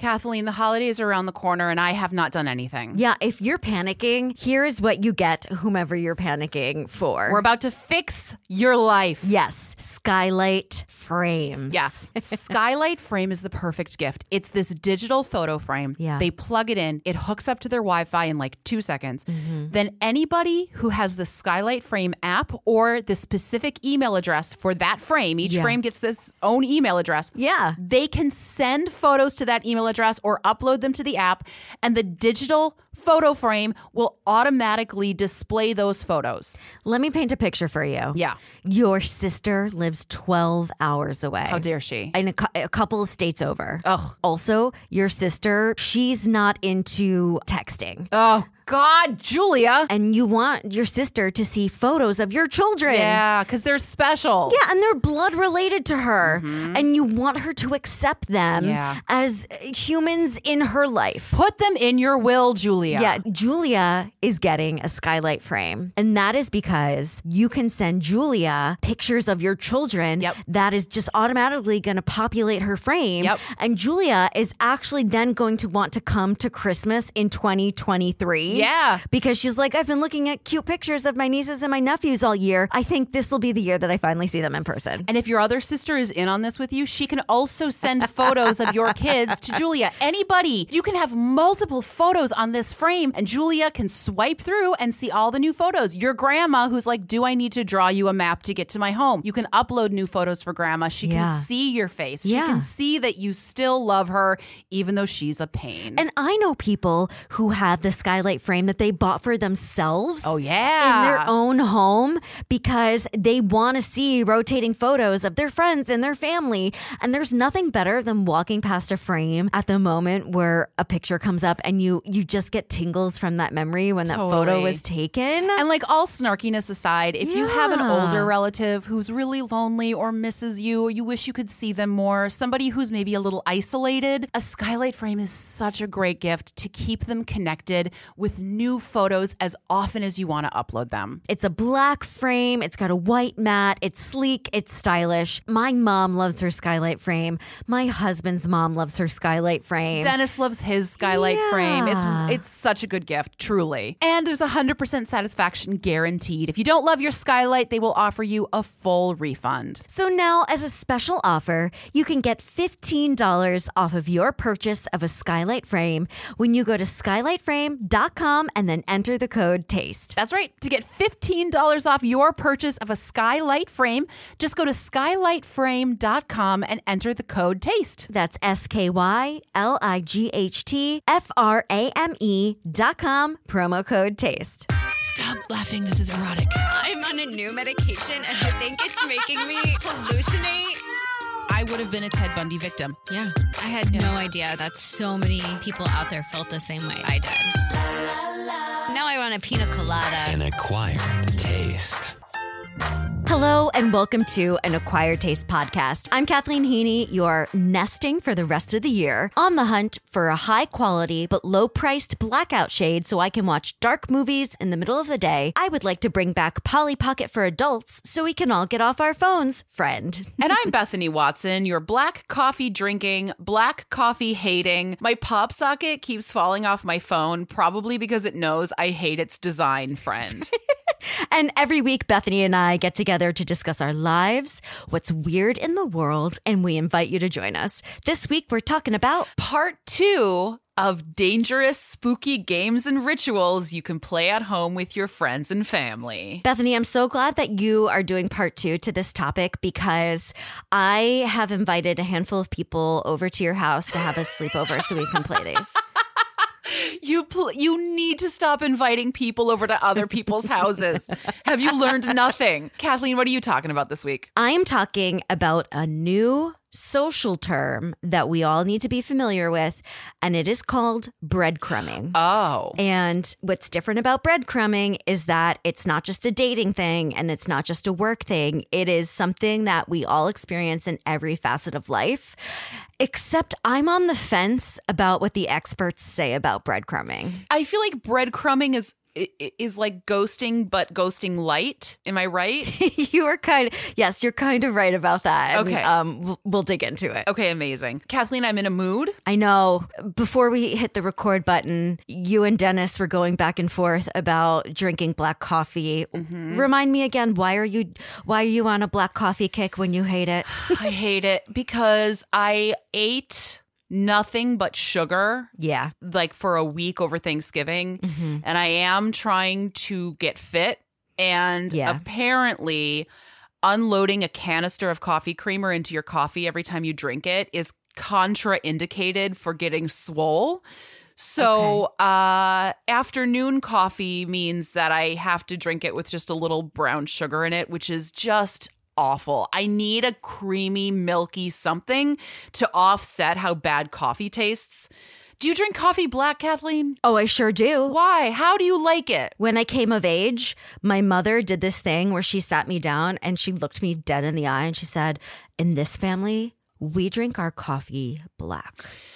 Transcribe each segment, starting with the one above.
Kathleen, the holidays are around the corner and I have not done anything. Yeah, if you're panicking, here's what you get, whomever you're panicking for. We're about to fix your life. Yes, Skylight frames. Yeah. Skylight frame is the perfect gift. It's this digital photo frame. Yeah. They plug it in. It hooks up to their Wi-Fi in like 2 seconds. Then anybody who has the Skylight frame app or the specific email address for that frame, each frame gets this own email address. Yeah. They can send photos to that email address or upload them to the app, and the digital photo frame will automatically display those photos. Let me paint a picture for you. Yeah. Your sister lives 12 hours away. How dare she? In a couple of states over. Ugh. Also, your sister, she's not into texting. Oh, God, Julia. And you want your sister to see photos of your children. Yeah, because they're special. Yeah, and they're blood related to her. And you want her to accept them as humans in her life. Put them in your will, Julia. Yeah, Julia is getting a Skylight frame. And that is because you can send Julia pictures of your children that is just automatically going to populate her frame. And Julia is actually then going to want to come to Christmas in 2023. Yeah. Because she's like, I've been looking at cute pictures of my nieces and my nephews all year. I think this will be the year that I finally see them in person. And if your other sister is in on this with you, she can also send photos of your kids to Julia. Anybody. You can have multiple photos on this frame, and Julia can swipe through and see all the new photos. Your grandma, who's like, do I need to draw you a map to get to my home? You can upload new photos for grandma. She can see your face. She can see that you still love her, even though she's a pain. And I know people who have the Skylight frame that they bought for themselves. Oh, yeah. In their own home because they want to see rotating photos of their friends and their family. And there's nothing better than walking past a frame at the moment where a picture comes up and you just get tingles from that memory when that photo was taken. And like, all snarkiness aside, if you have an older relative who's really lonely or misses you, or you wish you could see them more, somebody who's maybe a little isolated, a Skylight frame is such a great gift to keep them connected with new photos as often as you want to upload them. It's a black frame. It's got a white mat. It's sleek. It's stylish. My mom loves her Skylight frame. My husband's mom loves her Skylight frame. Dennis loves his Skylight frame. It's such a good gift, truly. And there's 100% satisfaction guaranteed. If you don't love your Skylight, they will offer you a full refund. So now, as a special offer, you can get $15 off of your purchase of a Skylight frame when you go to skylightframe.com and then enter the code TASTE. That's right. To get $15 off your purchase of a Skylight frame, just go to skylightframe.com and enter the code TASTE. That's SKYLIGHTFRAME.com, promo code TASTE. Stop laughing. This is erotic. I'm on a new medication and I think it's making me hallucinate. I would have been a Ted Bundy victim. Yeah. I had no idea that so many people out there felt the same way I did. Now I want a pina colada. An acquired taste. Hello and welcome to an Acquired Taste podcast. I'm Kathleen Heaney. You're nesting for the rest of the year, on the hunt for a high quality but low priced blackout shade so I can watch dark movies in the middle of the day. I would like to bring back Polly Pocket for adults so we can all get off our phones, friend. And I'm Bethany Watson, your black coffee drinking, black coffee hating. My pop socket keeps falling off my phone, probably because it knows I hate its design, friend. And every week, Bethany and I get together to discuss our lives, what's weird in the world, and we invite you to join us. This week, we're talking about Part 2 of dangerous, spooky games and rituals you can play at home with your friends and family. Bethany, I'm so glad that you are doing part 2 to this topic because I have invited a handful of people over to your house to have a sleepover so we can play these. You need to stop inviting people over to other people's houses. Have you learned nothing? Kathleen, what are you talking about this week? I am talking about a new social term that we all need to be familiar with, and it is called breadcrumbing. Oh. And what's different about breadcrumbing is that it's not just a dating thing and it's not just a work thing. It is something that we all experience in every facet of life. Except I'm on the fence about what the experts say about breadcrumbing. I feel like breadcrumbing is is like ghosting, but ghosting light. Am I right? You're kind of right about that. Okay. We'll dig into it. Okay, amazing. Kathleen, I'm in a mood. I know. Before we hit the record button, you and Dennis were going back and forth about drinking black coffee. Mm-hmm. Remind me again, why are you on a black coffee kick when you hate it? I hate it because I ate nothing but sugar. Yeah. Like for a week over Thanksgiving. Mm-hmm. And I am trying to get fit. And apparently unloading a canister of coffee creamer into your coffee every time you drink it is contraindicated for getting swole. So afternoon coffee means that I have to drink it with just a little brown sugar in it, which is just awful. I need a creamy, milky something to offset how bad coffee tastes. Do you drink coffee black, Kathleen? Oh, I sure do. Why? How do you like it? When I came of age, my mother did this thing where she sat me down and she looked me dead in the eye and she said, in this family, we drink our coffee black.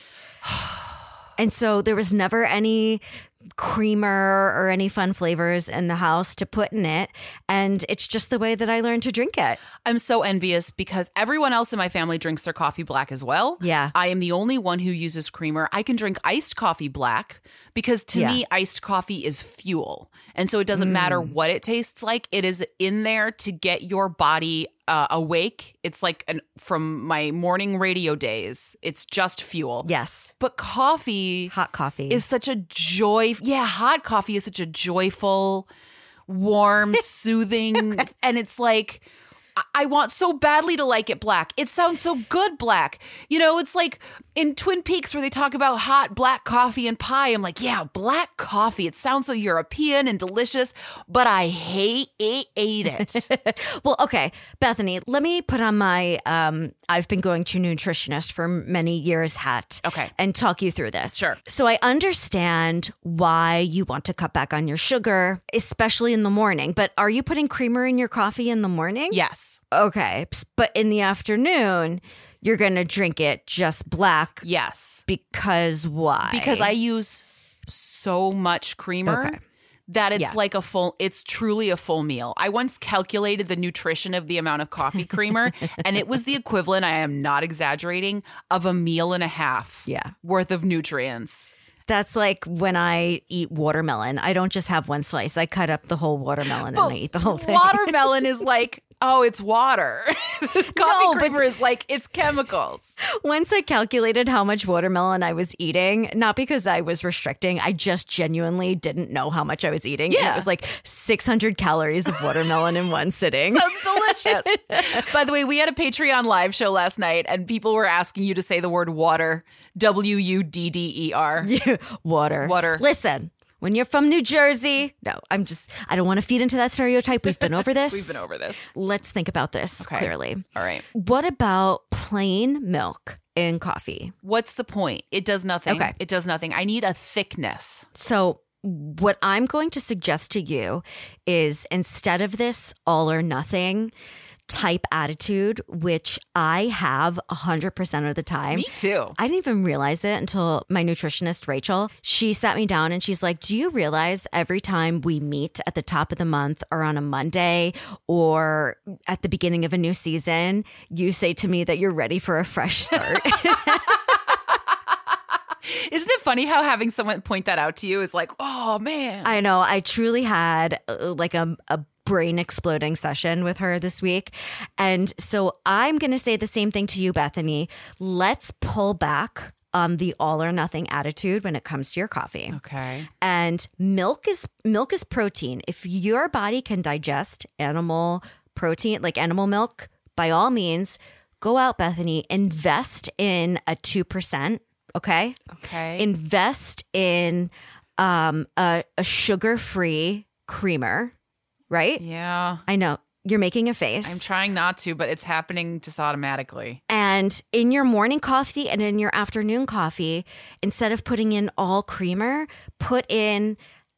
And so there was never any creamer or any fun flavors in the house to put in it. And it's just the way that I learned to drink it. I'm so envious because everyone else in my family drinks their coffee black as well. Yeah. I am the only one who uses creamer. I can drink iced coffee black because to me, iced coffee is fuel. And so it doesn't matter what it tastes like. It is in there to get your body awake. It's like from my morning radio days. It's just fuel. Yes. But coffee. Hot coffee. Is such a joy. Yeah, hot coffee is such a joyful, warm, soothing. And it's like, I want so badly to like it black. It sounds so good black. You know, it's like in Twin Peaks where they talk about hot black coffee and pie. I'm like, yeah, black coffee. It sounds so European and delicious, but I hate it. Well, okay, Bethany, let me put on my I've been going to nutritionist for many years hat. Okay. And talk you through this. Sure. So I understand why you want to cut back on your sugar, especially in the morning. But are you putting creamer in your coffee in the morning? Yes. Okay. But in the afternoon, you're going to drink it just black. Yes. Because why? Because I use so much creamer. Okay. That it's like it's truly a full meal. I once calculated the nutrition of the amount of coffee creamer, and it was the equivalent, I am not exaggerating, of a meal and a half worth of nutrients. That's like when I eat watermelon. I don't just have one slice. I cut up the whole watermelon and I eat the whole thing. Watermelon is like, oh, it's water. This coffee creamer is like, it's chemicals. Once I calculated how much watermelon I was eating, not because I was restricting, I just genuinely didn't know how much I was eating. Yeah. And it was like 600 calories of watermelon in one sitting. Sounds delicious. By the way, we had a Patreon live show last night and people were asking you to say the word water. WUDDER. Water. Water. Listen. When you're from New Jersey, I don't want to feed into that stereotype. We've been over this. We've been over this. Let's think about this clearly. All right. What about plain milk in coffee? What's the point? It does nothing. Okay. It does nothing. I need a thickness. So what I'm going to suggest to you is instead of this all or nothing type attitude, which I have 100% of the time. Me too. I didn't even realize it until my nutritionist, Rachel, she sat me down and she's like, do you realize every time we meet at the top of the month or on a Monday or at the beginning of a new season, you say to me that you're ready for a fresh start? Isn't it funny how having someone point that out to you is like, oh, man. I know. I truly had like a brain exploding session with her this week. And so I'm going to say the same thing to you, Bethany. Let's pull back on the all or nothing attitude when it comes to your coffee. Okay. And milk is protein. If your body can digest animal protein, like animal milk, by all means, go out, Bethany, invest in a 2%. Okay. Okay. Invest in a sugar-free creamer. Right? Yeah. I know. You're making a face. I'm trying not to, but it's happening just automatically. And in your morning coffee and in your afternoon coffee, instead of putting in all creamer, put in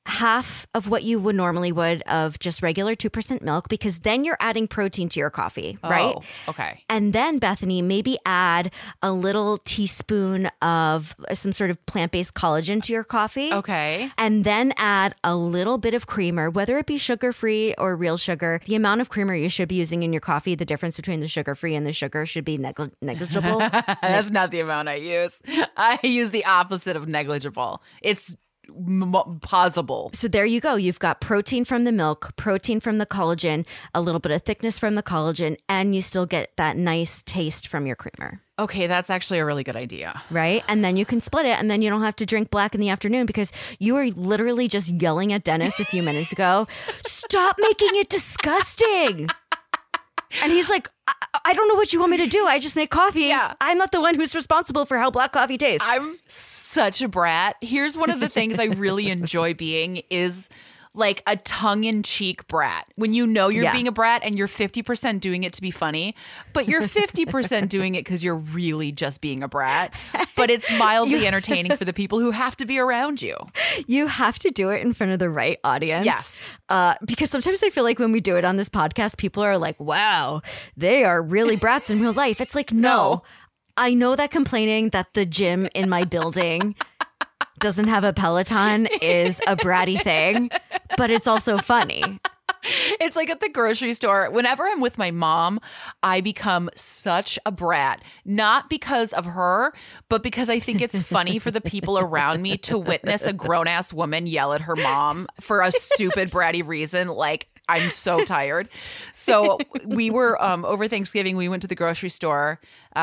half of what you would normally would of just regular 2% milk, because then you're adding protein to your coffee, right? Oh, okay. And then, Bethany, maybe add a little teaspoon of some sort of plant-based collagen to your coffee. Okay. And then add a little bit of creamer, whether it be sugar-free or real sugar. The amount of creamer you should be using in your coffee, the difference between the sugar-free and the sugar should be negligible. That's not the amount I use. I use the opposite of negligible. It's possible. So there you go. You've got protein from the milk, protein from the collagen, a little bit of thickness from the collagen, and you still get that nice taste from your creamer. Okay, that's actually a really good idea. Right? And then you can split it, and then you don't have to drink black in the afternoon, because you were literally just yelling at Dennis a few minutes ago, stop making it disgusting. And he's like, I don't know what you want me to do. I just make coffee. Yeah. I'm not the one who's responsible for how black coffee tastes. I'm such a brat. Here's one of the things I really enjoy being is like a tongue-in-cheek brat. When you know you're being a brat and you're 50% doing it to be funny, but you're 50% doing it because you're really just being a brat. But it's mildly entertaining for the people who have to be around you. You have to do it in front of the right audience. Yes. Because sometimes I feel like when we do it on this podcast, people are like, wow, they are really brats in real life. It's like, no. I know that complaining that the gym in my building doesn't have a Peloton is a bratty thing, but it's also funny. It's like at the grocery store. Whenever I'm with my mom, I become such a brat, not because of her, but because I think it's funny for the people around me to witness a grown-ass woman yell at her mom for a stupid bratty reason. Like, I'm so tired. So we were over Thanksgiving, we went to the grocery store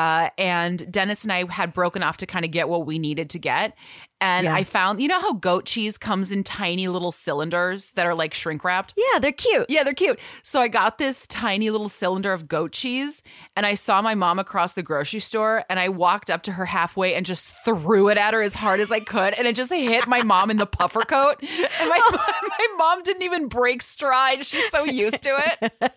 and Dennis and I had broken off to kind of get what we needed to get. And I found, you know how goat cheese comes in tiny little cylinders that are like shrink wrapped? Yeah, they're cute. Yeah, they're cute. So I got this tiny little cylinder of goat cheese and I saw my mom across the grocery store and I walked up to her halfway and just threw it at her as hard as I could. And it just hit my mom in the puffer coat. And my mom didn't even break stride. She's so used to it.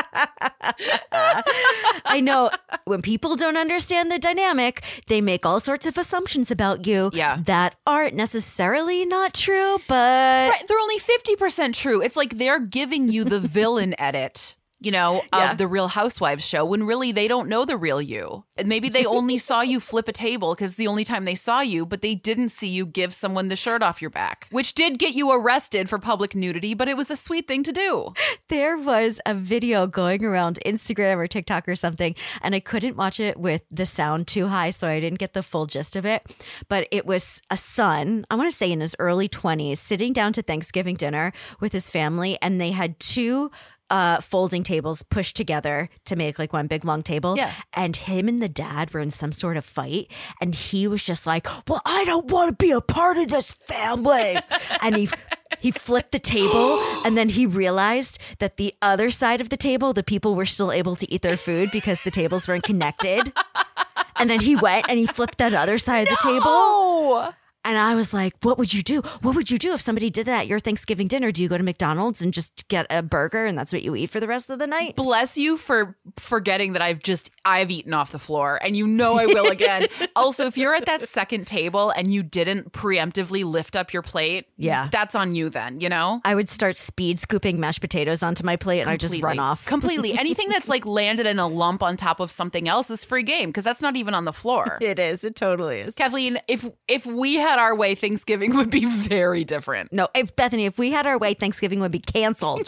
I know when people don't understand the dynamic, they make all sorts of assumptions about you that aren't necessarily not true, but they're only 50% true. It's like they're giving you the villain edit, you know, of the Real Housewives show when really they don't know the real you. And maybe they only saw you flip a table because it's the only time they saw you, but they didn't see you give someone the shirt off your back, which did get you arrested for public nudity, but it was a sweet thing to do. There was a video going around Instagram or TikTok or something, and I couldn't watch it with the sound too high, so I didn't get the full gist of it. But it was a son, I want to say in his early 20s, sitting down to Thanksgiving dinner with his family, and they had two folding tables pushed together to make like one big long table. Yeah. And him and the dad were in some sort of fight. And he was just like, well, I don't want to be a part of this family. And he flipped the table and then he realized that the other side of the table, the people were still able to eat their food because the tables weren't connected. And then he went and he flipped that other side of the table. And I was like, what would you do? What would you do if somebody did that at your Thanksgiving dinner? Do you go to McDonald's and just get a burger and that's what you eat for the rest of the night? Bless you for forgetting that I've eaten off the floor and you know I will again. Also, if you're at that second table and you didn't preemptively lift up your plate, that's on you then, you know? I would start speed scooping mashed potatoes onto my plate and I just run off. Completely. Anything that's like landed in a lump on top of something else is free game because that's not even on the floor. It is. It totally is. Kathleen, if we had our way, Thanksgiving would be very different. No, Bethany, if we had our way, Thanksgiving would be canceled.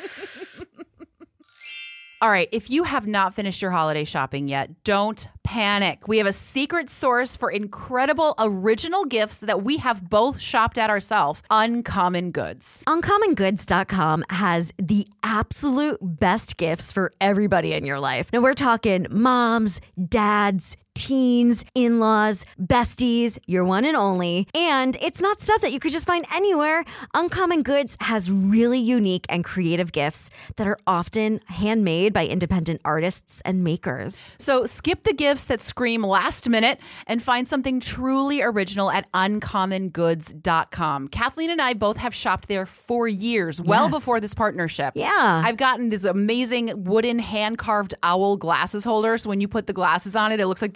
All right, if you have not finished your holiday shopping yet, don't panic. We have a secret source for incredible original gifts that we have both shopped at ourselves, Uncommon Goods. UncommonGoods.com has the absolute best gifts for everybody in your life. Now, we're talking moms, dads, teens, in-laws, besties, your one and only. And it's not stuff that you could just find anywhere. Uncommon Goods has really unique and creative gifts that are often handmade by independent artists and makers. So skip the gifts that scream last minute and find something truly original at uncommongoods.com. Kathleen and I both have shopped there for years, well before this partnership. Yeah. I've gotten this amazing wooden hand-carved owl glasses holder. So when you put the glasses on it, it looks like the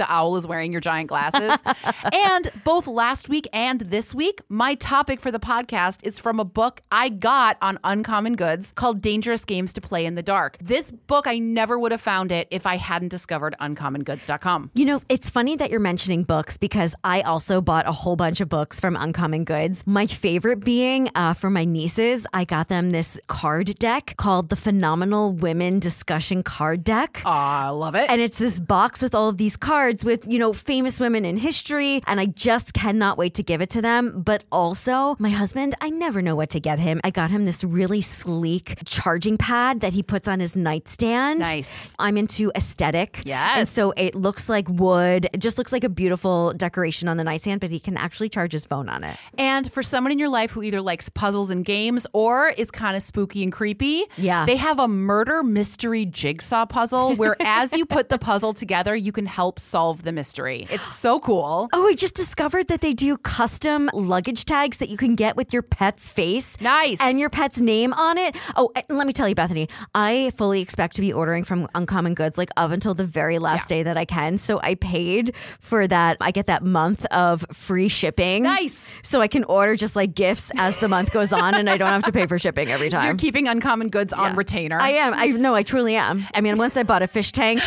owl is wearing your giant glasses. And both last week and this week, my topic for the podcast is from a book I got on Uncommon Goods called Dangerous Games to Play in the Dark. This book, I never would have found it if I hadn't discovered uncommongoods.com. You know, it's funny that you're mentioning books because I also bought a whole bunch of books from Uncommon Goods. My favorite being for my nieces, I got them this card deck called the Phenomenal Women Discussion Card Deck. I love it. And it's this box with all of these cards with, you know, famous women in history. And I just cannot wait to give it to them. But also, my husband, I never know what to get him. I got him this really sleek charging pad that he puts on his nightstand. Nice. I'm into aesthetic. Yes. And so it looks like wood. It just looks like a beautiful decoration on the nightstand, but he can actually charge his phone on it. And for someone in your life who either likes puzzles and games or is kind of spooky and creepy, Yeah. they have a murder mystery jigsaw puzzle where as you put the puzzle together, you can help solve the mystery. It's so cool. Oh, I just discovered that they do custom luggage tags that you can get with your pet's face. Nice. And your pet's name on it. Oh, and let me tell you, Bethany, I fully expect to be ordering from Uncommon Goods like up until the very last day that I can. So I paid for that. I get that month of free shipping. Nice. So I can order just like gifts as the month goes on and I don't have to pay for shipping every time. You're keeping Uncommon Goods on retainer. I am. I truly am. I mean, once I bought a fish tank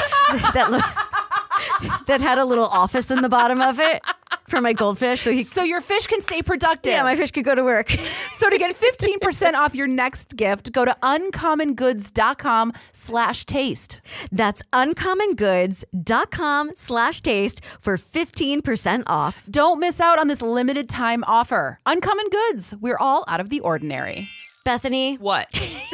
that had a little office in the bottom of it for my goldfish. So your fish can stay productive. Yeah, my fish could go to work. So to get 15% off your next gift, go to uncommongoods.com/taste. That's uncommongoods.com/taste for 15% off. Don't miss out on this limited time offer. Uncommon Goods. We're all out of the ordinary. Bethany, What?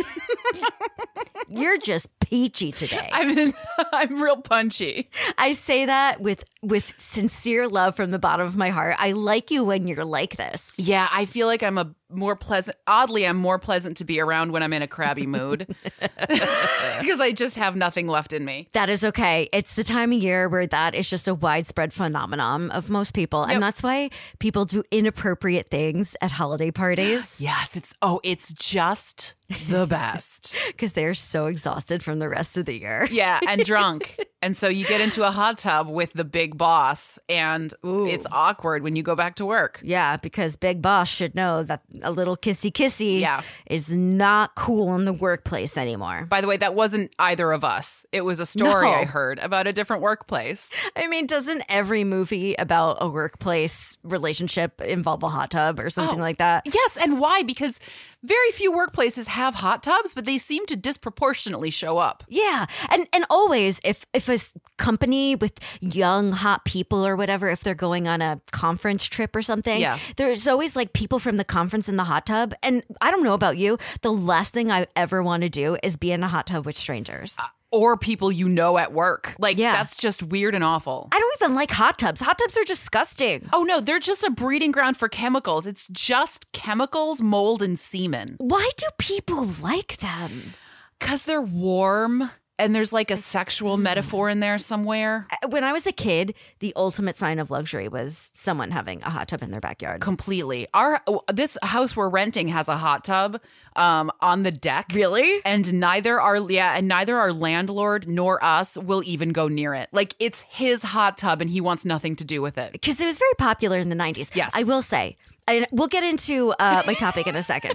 you're just peachy today. I'm real punchy. I say that with sincere love from the bottom of my heart. I like you when you're like this. Yeah, I feel like I'm more pleasant to be around when I'm in a crabby mood because I just have nothing left in me. That is okay. It's the time of year where that is just a widespread phenomenon of most people. Yep. And that's why people do inappropriate things at holiday parties. Yes, it's just the best. Because they're so exhausted from the rest of the year. Yeah, and drunk. And so you get into a hot tub with the big boss and it's awkward when you go back to work. Yeah, because Big Boss should know that a little kissy is not cool in the workplace anymore. By the way, that wasn't either of us. It was a story No. I heard about a different workplace. I mean, doesn't every movie about a workplace relationship involve a hot tub or something like that? Yes, and why? Because very few workplaces have hot tubs, but they seem to disproportionately show up. Yeah. And always, if a company with young, hot people or whatever, if they're going on a conference trip or something, there's always like people from the conference in the hot tub. And I don't know about you, the last thing I ever want to do is be in a hot tub with strangers. Or people you know at work. Like, Yeah. that's just weird and awful. I don't even like hot tubs. Hot tubs are disgusting. Oh, no, they're just a breeding ground for chemicals. It's just chemicals, mold, and semen. Why do people like them? Because they're warm and there's like a sexual metaphor in there somewhere. When I was a kid, the ultimate sign of luxury was someone having a hot tub in their backyard. Completely. This house we're renting has a hot tub on the deck. Really? And neither our landlord nor us will even go near it. Like, it's his hot tub and he wants nothing to do with it. Because it was very popular in the 90s. Yes. I will say, and we'll get into my topic in a second.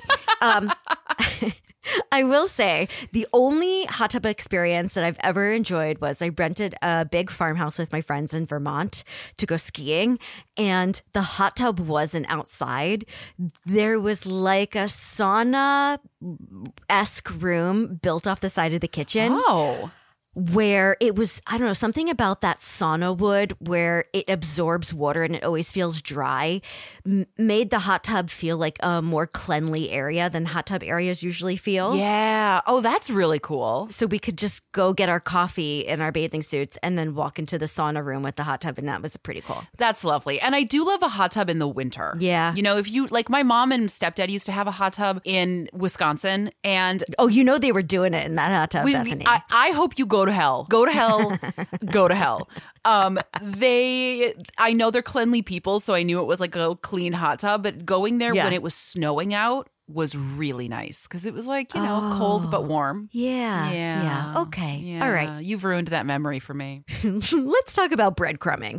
I will say the only hot tub experience that I've ever enjoyed was I rented a big farmhouse with my friends in Vermont to go skiing, and the hot tub wasn't outside. There was like a sauna-esque room built off the side of the kitchen. Oh. Where it was, I don't know, something about that sauna wood where it absorbs water and it always feels dry, made the hot tub feel like a more cleanly area than hot tub areas usually feel. Yeah. Oh, that's really cool. So we could just go get our coffee in our bathing suits and then walk into the sauna room with the hot tub, and that was pretty cool. That's lovely. And I do love a hot tub in the winter. Yeah. You know, if you, like, my mom and stepdad used to have a hot tub in Wisconsin, and Oh, you know they were doing it in that hot tub, Bethany. I hope you go to hell. Go to hell. Go to hell. I know they're cleanly people, so I knew it was like a clean hot tub, but going there when it was snowing out was really nice because it was like, cold but warm. Yeah. Okay. Yeah. All right. You've ruined that memory for me. Let's talk about breadcrumbing.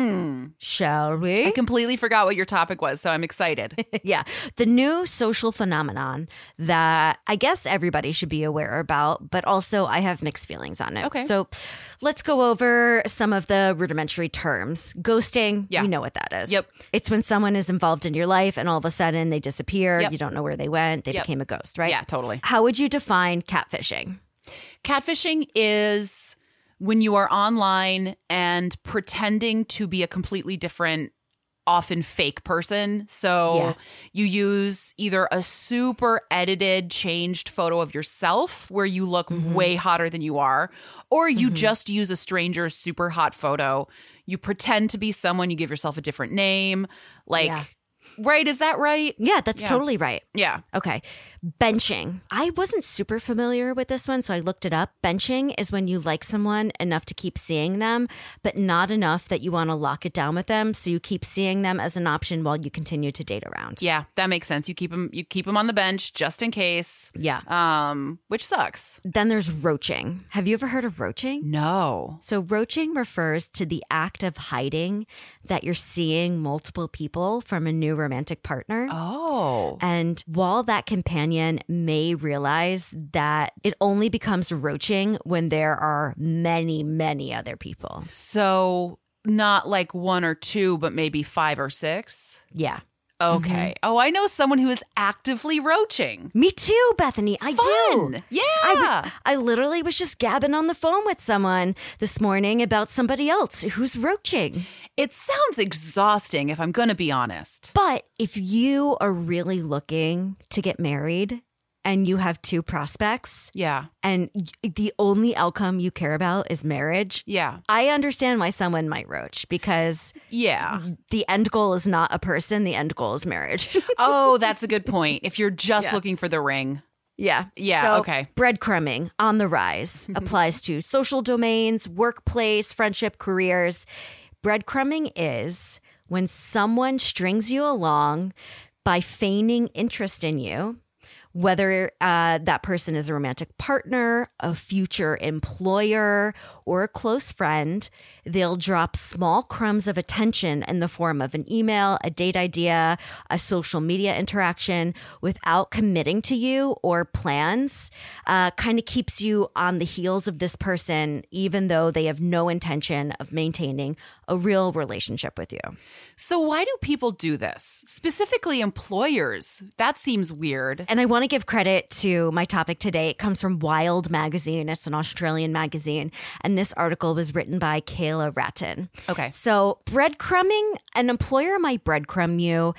Shall we? I completely forgot what your topic was, so I'm excited. Yeah. The new social phenomenon that I guess everybody should be aware about, but also I have mixed feelings on it. Okay. So let's go over some of the rudimentary terms. Ghosting, Yeah. you know what that is. Yep. It's when someone is involved in your life and all of a sudden they disappear. Yep. You don't know where they went. They Yep. became a ghost, right? Yeah, totally. How would you define catfishing? Catfishing is when you are online and pretending to be a completely different, often fake person. So Yeah. you use either a super edited, changed photo of yourself where you look way hotter than you are, or you just use a stranger's super hot photo. You pretend to be someone, you give yourself a different name. Yeah. Right? Is that right? Yeah, that's totally right. Yeah. Okay. Benching. I wasn't super familiar with this one, so I looked it up. Benching is when you like someone enough to keep seeing them, but not enough that you want to lock it down with them. So you keep seeing them as an option while you continue to date around. Yeah, that makes sense. You keep them on the bench just in case. Yeah. Which sucks. Then there's roaching. Have you ever heard of roaching? No. So roaching refers to the act of hiding that you're seeing multiple people from a new romantic partner. Oh. And while that companion may realize that it only becomes roaching when there are many, many other people. So not like one or two, but maybe 5 or 6? Yeah. Okay. Oh, I know someone who is actively roaching. Me too, Bethany. I Fun. do. Yeah. I literally was just gabbing on the phone with someone this morning about somebody else who's roaching. It sounds exhausting if I'm going to be honest. But if you are really looking to get married and you have 2 prospects Yeah. and the only outcome you care about is marriage, Yeah. I understand why someone might roach because Yeah. the end goal is not a person. The end goal is marriage. Oh, that's a good point. If you're just looking for the ring. Yeah. Yeah, So, okay. Breadcrumbing on the rise applies to social domains, workplace, friendship, careers. Breadcrumbing is when someone strings you along by feigning interest in you, whether that person is a romantic partner, a future employer, or a close friend. They'll drop small crumbs of attention in the form of an email, a date idea, a social media interaction without committing to you or plans. Kind of keeps you on the heels of this person, even though they have no intention of maintaining a real relationship with you. So why do people do this? Specifically employers. That seems weird. And I want to give credit to my topic today. It comes from Wild Magazine. It's an Australian magazine. And this article was written by Kayla Ratton. Okay. So breadcrumbing, an employer might breadcrumb you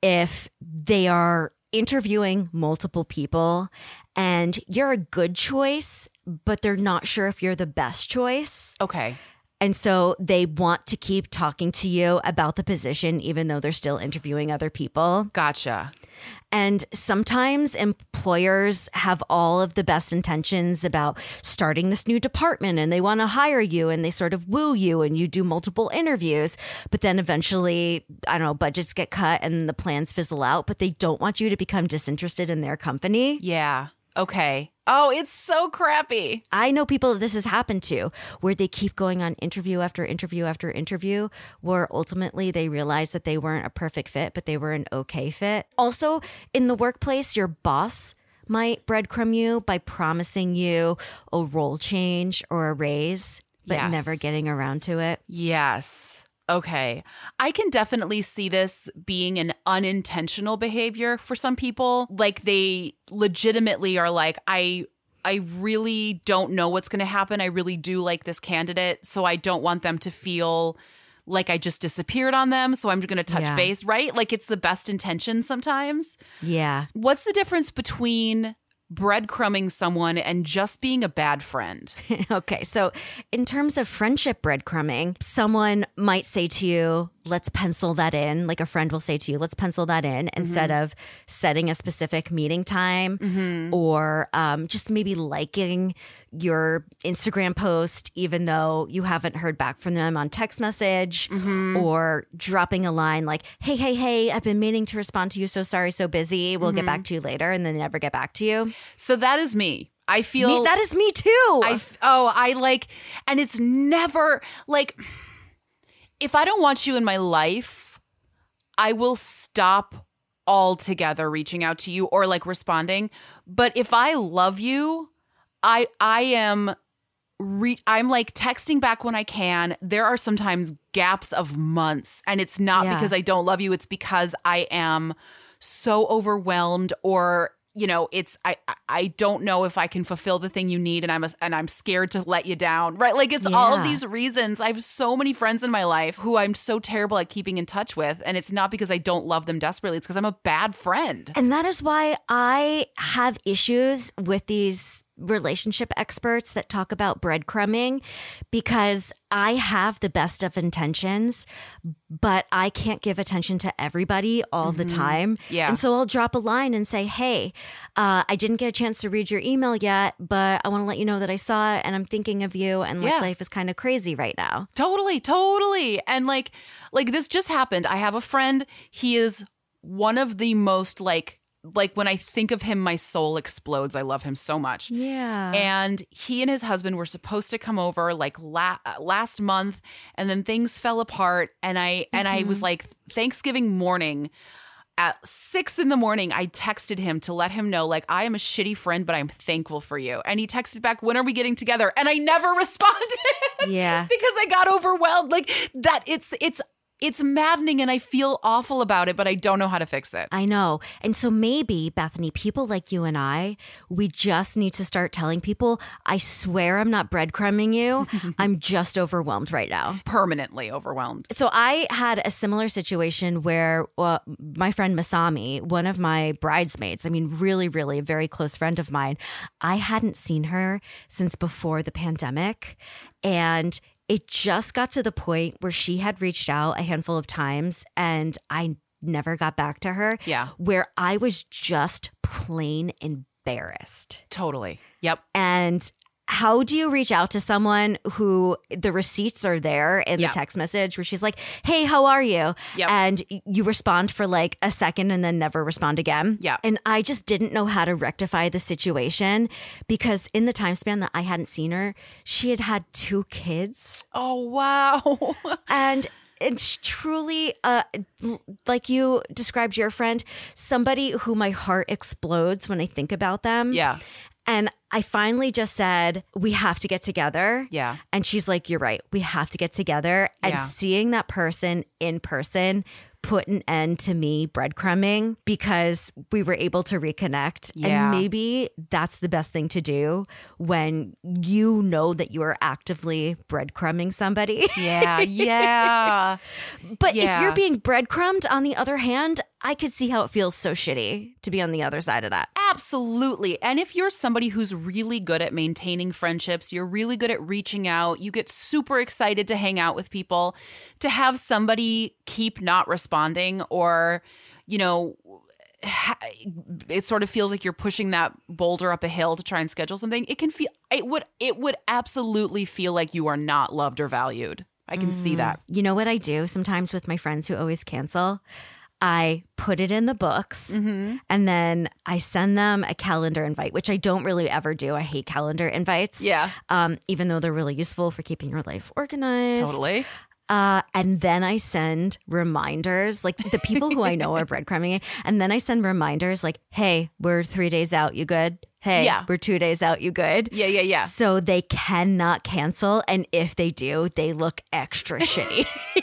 if they are interviewing multiple people and you're a good choice, but they're not sure if you're the best choice. Okay. And so they want to keep talking to you about the position, even though they're still interviewing other people. Gotcha. And sometimes employers have all of the best intentions about starting this new department and they want to hire you and they sort of woo you and you do multiple interviews. But then eventually, I don't know, budgets get cut and the plans fizzle out, but they don't want you to become disinterested in their company. Yeah. Okay. Oh, it's so crappy. I know people that this has happened to, where they keep going on interview after interview after interview, where ultimately they realize that they weren't a perfect fit, but they were an okay fit. Also, in the workplace, your boss might breadcrumb you by promising you a role change or a raise, but Yes. never getting around to it. Yes. Okay. I can definitely see this being an unintentional behavior for some people. Like they legitimately are like, I really don't know what's going to happen. I really do like this candidate. So I don't want them to feel like I just disappeared on them. So I'm going to touch Yeah. base, right? Like it's the best intention sometimes. Yeah. What's the difference between breadcrumbing someone and just being a bad friend? Okay, so in terms of friendship breadcrumbing, someone might say to you, let's pencil that in. Like a friend will say to you, let's pencil that in instead of setting a specific meeting time or just maybe liking your Instagram post, even though you haven't heard back from them on text message or dropping a line like, hey, I've been meaning to respond to you. So sorry, so busy. We'll get back to you later, and then never get back to you. So that is me. I feel that is me too. I like, and it's never like, if I don't want you in my life, I will stop altogether reaching out to you or like responding. But if I love you, I'm like texting back when I can. There are sometimes gaps of months, and it's not because I don't love you. It's because I am so overwhelmed, or it's I don't know if I can fulfill the thing you need, and I'm scared to let you down, right? Like it's all of these reasons. I have so many friends in my life who I'm so terrible at keeping in touch with, and it's not because I don't love them desperately. It's because I'm a bad friend. And that is why I have issues with these relationship experts that talk about breadcrumbing, because I have the best of intentions, but I can't give attention to everybody all the time. Yeah. And so I'll drop a line and say, hey, I didn't get a chance to read your email yet, but I want to let you know that I saw it and I'm thinking of you, and life is kind of crazy right now. Totally. And like this just happened. I have a friend. He is one of the most like when I think of him, my soul explodes. I love him so much. Yeah. And he and his husband were supposed to come over like last month, and then things fell apart. And I was like, Thanksgiving morning at 6 a.m, I texted him to let him know, like, I am a shitty friend, but I'm thankful for you. And he texted back, when are we getting together? And I never responded. Yeah. Because I got overwhelmed. Like that, it's maddening, and I feel awful about it, but I don't know how to fix it. I know. And so maybe, Bethany, people like you and I, we just need to start telling people, I swear I'm not breadcrumbing you. I'm just overwhelmed right now. Permanently overwhelmed. So I had a similar situation where my friend Masami, one of my bridesmaids, I mean, really, really a very close friend of mine, I hadn't seen her since before the pandemic. And it just got to the point where she had reached out a handful of times and I never got back to her. Yeah. Where I was just plain embarrassed. Totally. Yep. And how do you reach out to someone who the receipts are there in the text message where she's like, hey, how are you? Yep. And you respond for like a second and then never respond again. Yeah. And I just didn't know how to rectify the situation, because in the time span that I hadn't seen her, she had 2 kids. Oh, wow. And it's truly, like you described your friend, somebody who my heart explodes when I think about them. Yeah. And I finally just said, we have to get together. Yeah. And she's like, you're right. We have to get together. And seeing that person in person put an end to me breadcrumbing, because we were able to reconnect. Yeah. And maybe that's the best thing to do when you know that you are actively breadcrumbing somebody. Yeah. Yeah. But if you're being breadcrumbed, on the other hand, I could see how it feels so shitty to be on the other side of that. Absolutely. And if you're somebody who's really good at maintaining friendships, you're really good at reaching out, you get super excited to hang out with people, to have somebody keep not responding, or, it sort of feels like you're pushing that boulder up a hill to try and schedule something. It would absolutely feel like you are not loved or valued. I can see that. You know what I do sometimes with my friends who always cancel? I put it in the books, and then I send them a calendar invite, which I don't really ever do. I hate calendar invites. Yeah. Even though they're really useful for keeping your life organized. Totally. And then I send reminders, like the people who I know are breadcrumbing. And then I send reminders like, hey, we're 3 days out. You good? Hey, we're 2 days out. You good? Yeah. So they cannot cancel. And if they do, they look extra shitty.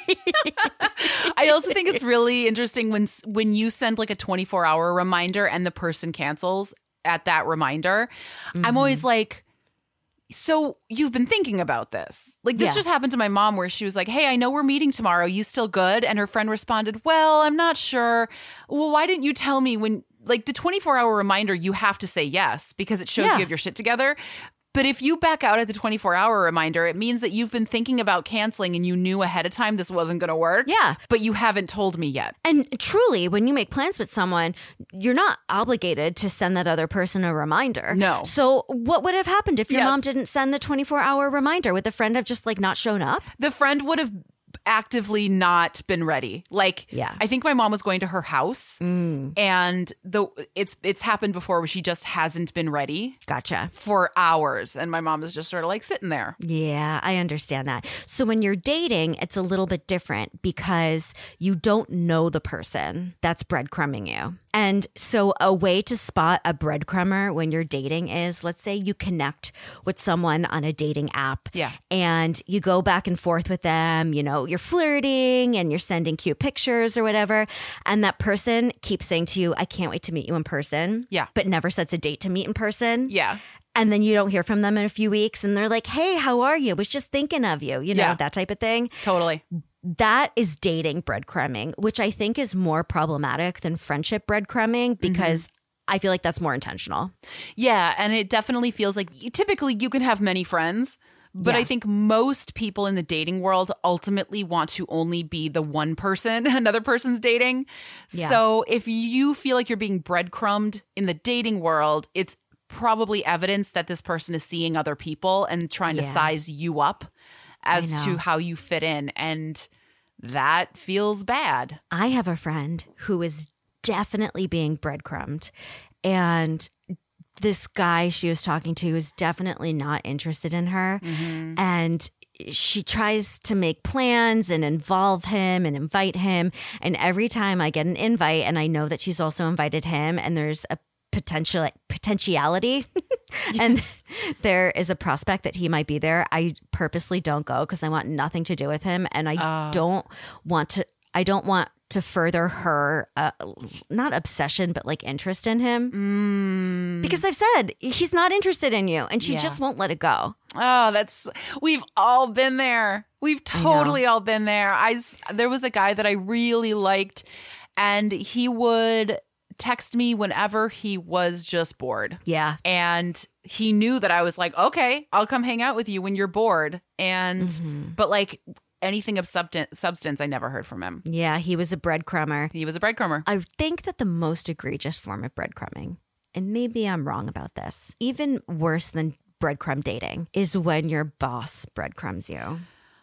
I also think it's really interesting when you send like a 24-hour reminder and the person cancels at that reminder. I'm always like, so you've been thinking about this. Like this just happened to my mom, where she was like, hey, I know we're meeting tomorrow. You still good? And her friend responded, well, I'm not sure. Well, why didn't you tell me when like the 24-hour reminder, you have to say yes because it shows you have your shit together. But if you back out at the 24-hour reminder, it means that you've been thinking about canceling and you knew ahead of time this wasn't going to work. Yeah. But you haven't told me yet. And truly, when you make plans with someone, you're not obligated to send that other person a reminder. No. So what would have happened if your Yes. mom didn't send the 24-hour reminder? Would the friend have just like not shown up? The friend would have actively not been ready. Like, Yeah. I think my mom was going to her house and it's happened before where she just hasn't been ready Gotcha. for hours. And my mom is just sort of like sitting there. Yeah, I understand that. So when you're dating, it's a little bit different because you don't know the person that's breadcrumbing you. And so a way to spot a breadcrumber when you're dating is, let's say you connect with someone on a dating app. Yeah. And you go back and forth with them, you know, you're flirting and you're sending cute pictures or whatever. And that person keeps saying to you, I can't wait to meet you in person. Yeah. But never sets a date to meet in person. Yeah. And then you don't hear from them in a few weeks and they're like, hey, how are you? Was just thinking of you, you know, Yeah. that type of thing. Totally. That is dating breadcrumbing, which I think is more problematic than friendship breadcrumbing because I feel like that's more intentional. Yeah. And it definitely feels like typically you can have many friends. But Yeah. I think most people in the dating world ultimately want to only be the one person another person's dating. Yeah. So if you feel like you're being breadcrumbed in the dating world, it's probably evidence that this person is seeing other people and trying to Yeah. size you up as I know. to how you fit in. And that feels bad. I have a friend who is definitely being breadcrumbed. And this guy she was talking to is definitely not interested in her. And she tries to make plans and involve him and invite him. And every time I get an invite and I know that she's also invited him and there's a potentiality and there is a prospect that he might be there, I purposely don't go because I want nothing to do with him. And I don't want to further her, not obsession, but like interest in him. Because I've said, he's not interested in you and she Yeah. just won't let it go. Oh, we've all been there. We've totally all been there. There was a guy that I really liked and he would text me whenever he was just bored. Yeah. And he knew that I was like, okay, I'll come hang out with you when you're bored. And, but like anything of substance, I never heard from him. Yeah. He was a breadcrumber. He was a breadcrumber. I think that the most egregious form of breadcrumbing, and maybe I'm wrong about this, even worse than breadcrumb dating, is when your boss breadcrumbs you.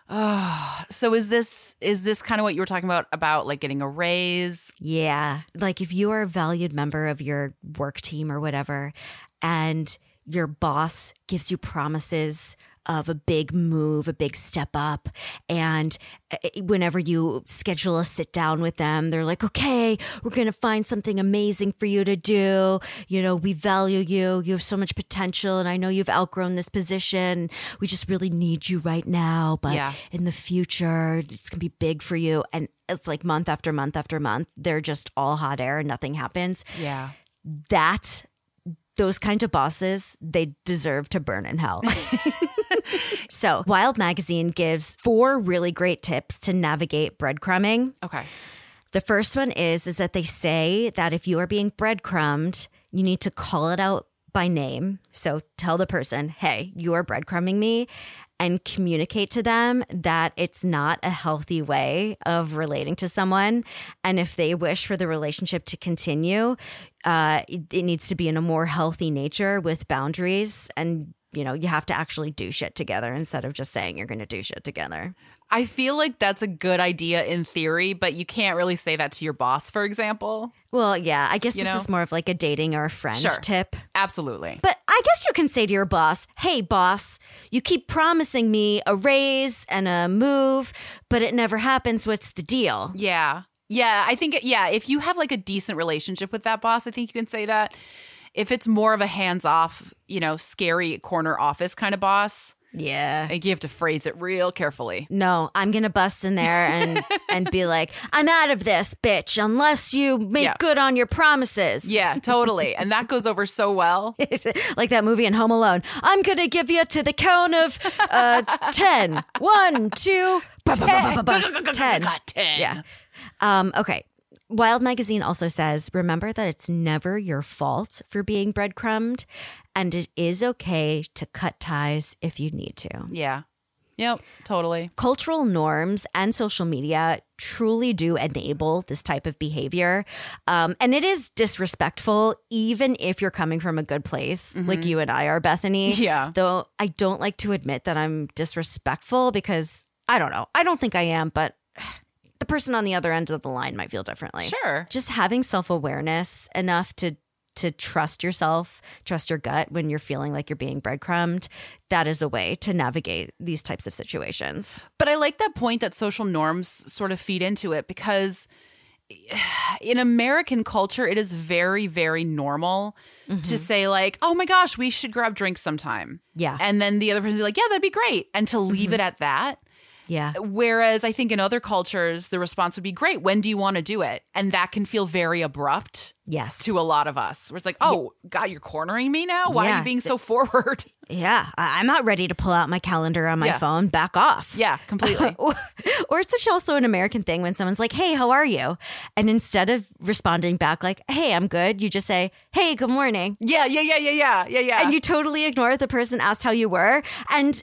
So is this kind of what you were talking about like getting a raise? Yeah. Like if you are a valued member of your work team or whatever, and your boss gives you promises of a big move, a big step up. And whenever you schedule a sit down with them, they're like, okay, we're going to find something amazing for you to do. You know, we value you. You have so much potential. And I know you've outgrown this position. We just really need you right now. But Yeah. in the future, it's going to be big for you. And it's like month after month after month, they're just all hot air and nothing happens. Yeah. Those kind of bosses, they deserve to burn in hell. So Wild Magazine gives 4 really great tips to navigate breadcrumbing. Okay. The first one is that they say that if you are being breadcrumbed, you need to call it out by name. So tell the person, hey, you are breadcrumbing me, and communicate to them that it's not a healthy way of relating to someone. And if they wish for the relationship to continue, it needs to be in a more healthy nature with boundaries. And, you know, you have to actually do shit together instead of just saying you're going to do shit together. I feel like that's a good idea in theory, but you can't really say that to your boss, for example. Well, yeah, I guess You this know? is more of like a dating or a friend Sure. tip. Absolutely. But I guess you can say to your boss, hey, boss, you keep promising me a raise and a move, but it never happens. What's the deal? Yeah. Yeah. I think, if you have like a decent relationship with that boss, I think you can say that. If it's more of a hands-off, scary corner office kind of boss, Yeah. I think you have to phrase it real carefully. No, I'm going to bust in there and be like, I'm out of this, bitch, unless you make Yeah. good on your promises. Yeah, totally. And that goes over so well. Like that movie in Home Alone. I'm going to give you to the count of 10. 1, 2, 10. 10. Yeah. Okay. Wild Magazine also says, remember that it's never your fault for being breadcrumbed, and it is okay to cut ties if you need to. Yeah. Yep, totally. Cultural norms and social media truly do enable this type of behavior. And it is disrespectful, even if you're coming from a good place, like you and I are, Bethany. Yeah. Though I don't like to admit that I'm disrespectful because I don't know. I don't think I am, but the person on the other end of the line might feel differently. Sure. Just having self-awareness enough to trust yourself, trust your gut when you're feeling like you're being breadcrumbed, that is a way to navigate these types of situations. But I like that point that social norms sort of feed into it, because in American culture, it is very, very normal to say like, oh my gosh, we should grab drinks sometime. Yeah. And then the other person will be like, yeah, that'd be great. And to leave it at that. Yeah. Whereas I think in other cultures, the response would be, great, when do you want to do it? And that can feel very abrupt. Yes. To a lot of us. Where it's like, oh, God, you're cornering me now? Why are you being so forward? Yeah. I'm not ready to pull out my calendar on my phone. Back off. Yeah, completely. Or it's just also an American thing when someone's like, hey, how are you? And instead of responding back like, hey, I'm good, you just say, hey, good morning. Yeah. And you totally ignore the person asked how you were. And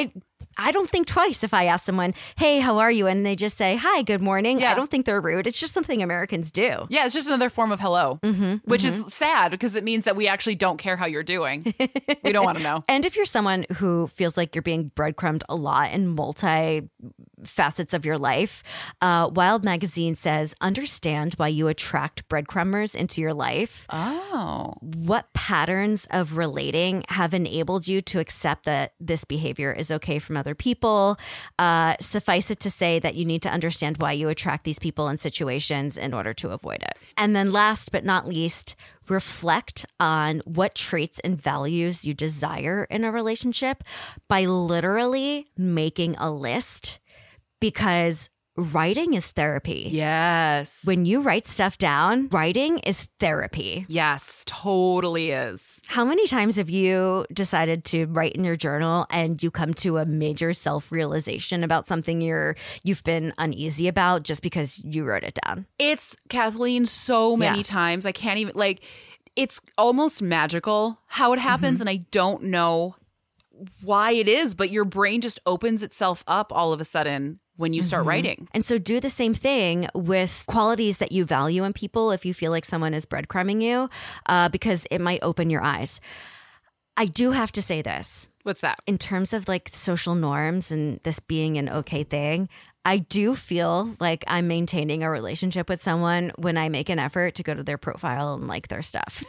I don't think twice if I ask someone, hey, how are you? And they just say, hi, good morning. Yeah. I don't think they're rude. It's just something Americans do. Yeah, it's just another form of hello, which is sad because it means that we actually don't care how you're doing. We don't want to know. And if you're someone who feels like you're being breadcrumbed a lot in multi facets of your life, Wild Magazine says, understand why you attract breadcrumbers into your life. Oh. What patterns of relating have enabled you to accept that this behavior is okay from other people? Suffice it to say that you need to understand why you attract these people and situations in order to avoid it. And then last but not least, reflect on what traits and values you desire in a relationship by literally making a list, because writing is therapy. Yes. When you write stuff down, writing is therapy. Yes, totally is. How many times have you decided to write in your journal and you come to a major self-realization about something you've been uneasy about just because you wrote it down? It's, Kathleen, so many times. I can't even, like, it's almost magical how it happens. And I don't know why it is, but your brain just opens itself up all of a sudden when you start writing. And so do the same thing with qualities that you value in people if you feel like someone is breadcrumbing you, because it might open your eyes. I do have to say this. What's that? In terms of like social norms and this being an okay thing, I do feel like I'm maintaining a relationship with someone when I make an effort to go to their profile and like their stuff.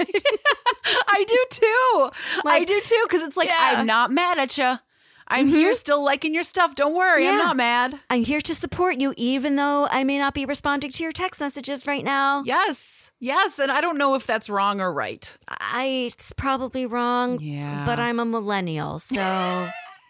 I do too. I do too. Because it's like, I'm not mad at you. I'm here still liking your stuff. Don't worry. I'm not mad. I'm here to support you, even though I may not be responding to your text messages right now. Yes. Yes. And I don't know if that's wrong or right. It's probably wrong. Yeah. But I'm a millennial, so...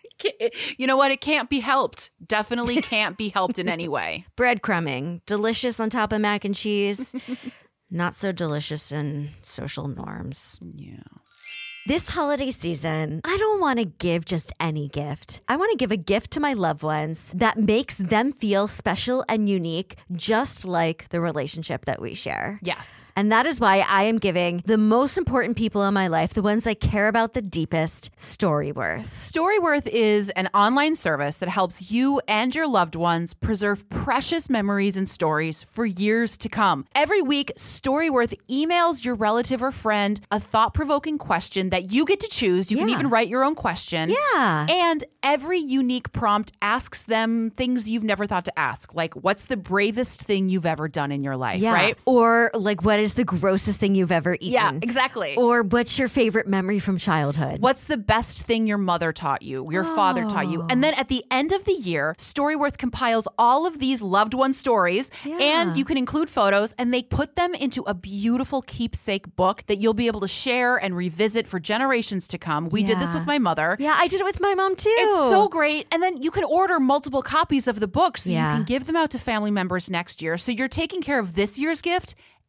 You know what? It can't be helped. Definitely can't be helped in any way. Breadcrumbing. Delicious on top of mac and cheese. Not so delicious in social norms. Yeah. This holiday season, I don't want to give just any gift. I want to give a gift to my loved ones that makes them feel special and unique, just like the relationship that we share. Yes. And that is why I am giving the most important people in my life, the ones I care about the deepest, Storyworth. Storyworth is an online service that helps you and your loved ones preserve precious memories and stories for years to come. Every week, Storyworth emails your relative or friend a thought-provoking question that you get to choose. You can even write your own question. Yeah. And every unique prompt asks them things you've never thought to ask. Like, what's the bravest thing you've ever done in your life, right? Or like, what is the grossest thing you've ever eaten? Yeah, exactly. Or what's your favorite memory from childhood? What's the best thing your mother taught you, your father taught you? And then at the end of the year, Storyworth compiles all of these loved one stories, and you can include photos, and they put them into a beautiful keepsake book that you'll be able to share and revisit for generations to come. We did this with my mother. Yeah, I did it with my mom too. It's so great. And then you can order multiple copies of the book so you Yeah. can give them out to family members next year. So you're taking care of this year's gift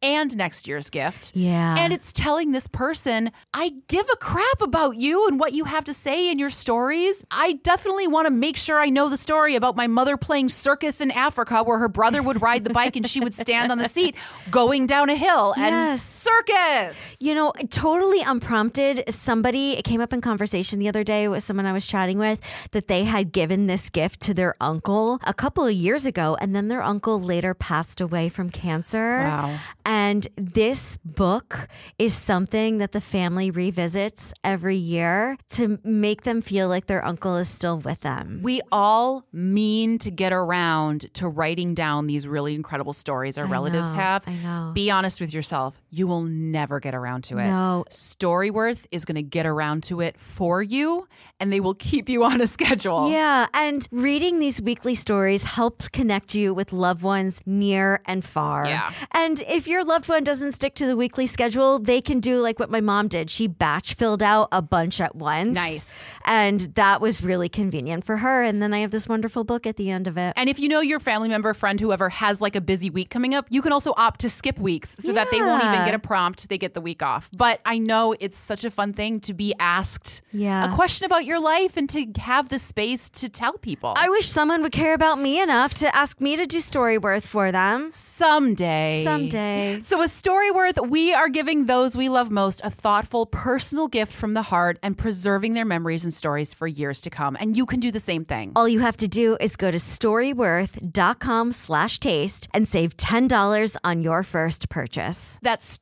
and next year's gift. Yeah. And it's telling this person, I give a crap about you and what you have to say in your stories. I definitely want to make sure I know the story about my mother playing circus in Africa where her brother would ride the bike and she would stand on the seat going down a hill and circus. You know, totally unprompted, it came up in conversation the other day with someone I was chatting with that they had given this gift to their uncle a couple of years ago, and then their uncle later passed away from cancer. Wow. And this book is something that the family revisits every year to make them feel like their uncle is still with them. We all mean to get around to writing down these really incredible stories our relatives have. I know. Be honest with yourself. You will never get around to it. No. Storyworth is going to get around to it for you, and they will keep you on a schedule. Yeah, and reading these weekly stories helps connect you with loved ones near and far. Yeah. And if your loved one doesn't stick to the weekly schedule, they can do like what my mom did. She batch filled out a bunch at once. Nice. And that was really convenient for her. And then I have this wonderful book at the end of it. And if you know your family member, friend, whoever has like a busy week coming up, you can also opt to skip weeks so that they won't even get a prompt. They get the week off. But I know it's such a fun thing to be asked a question about your life and to have the space to tell people. I wish someone would care about me enough to ask me to do Storyworth for them. Someday. So with Storyworth, we are giving those we love most a thoughtful, personal gift from the heart and preserving their memories and stories for years to come. And you can do the same thing. All you have to do is go to storyworth.com/taste and save $10 on your first purchase. That's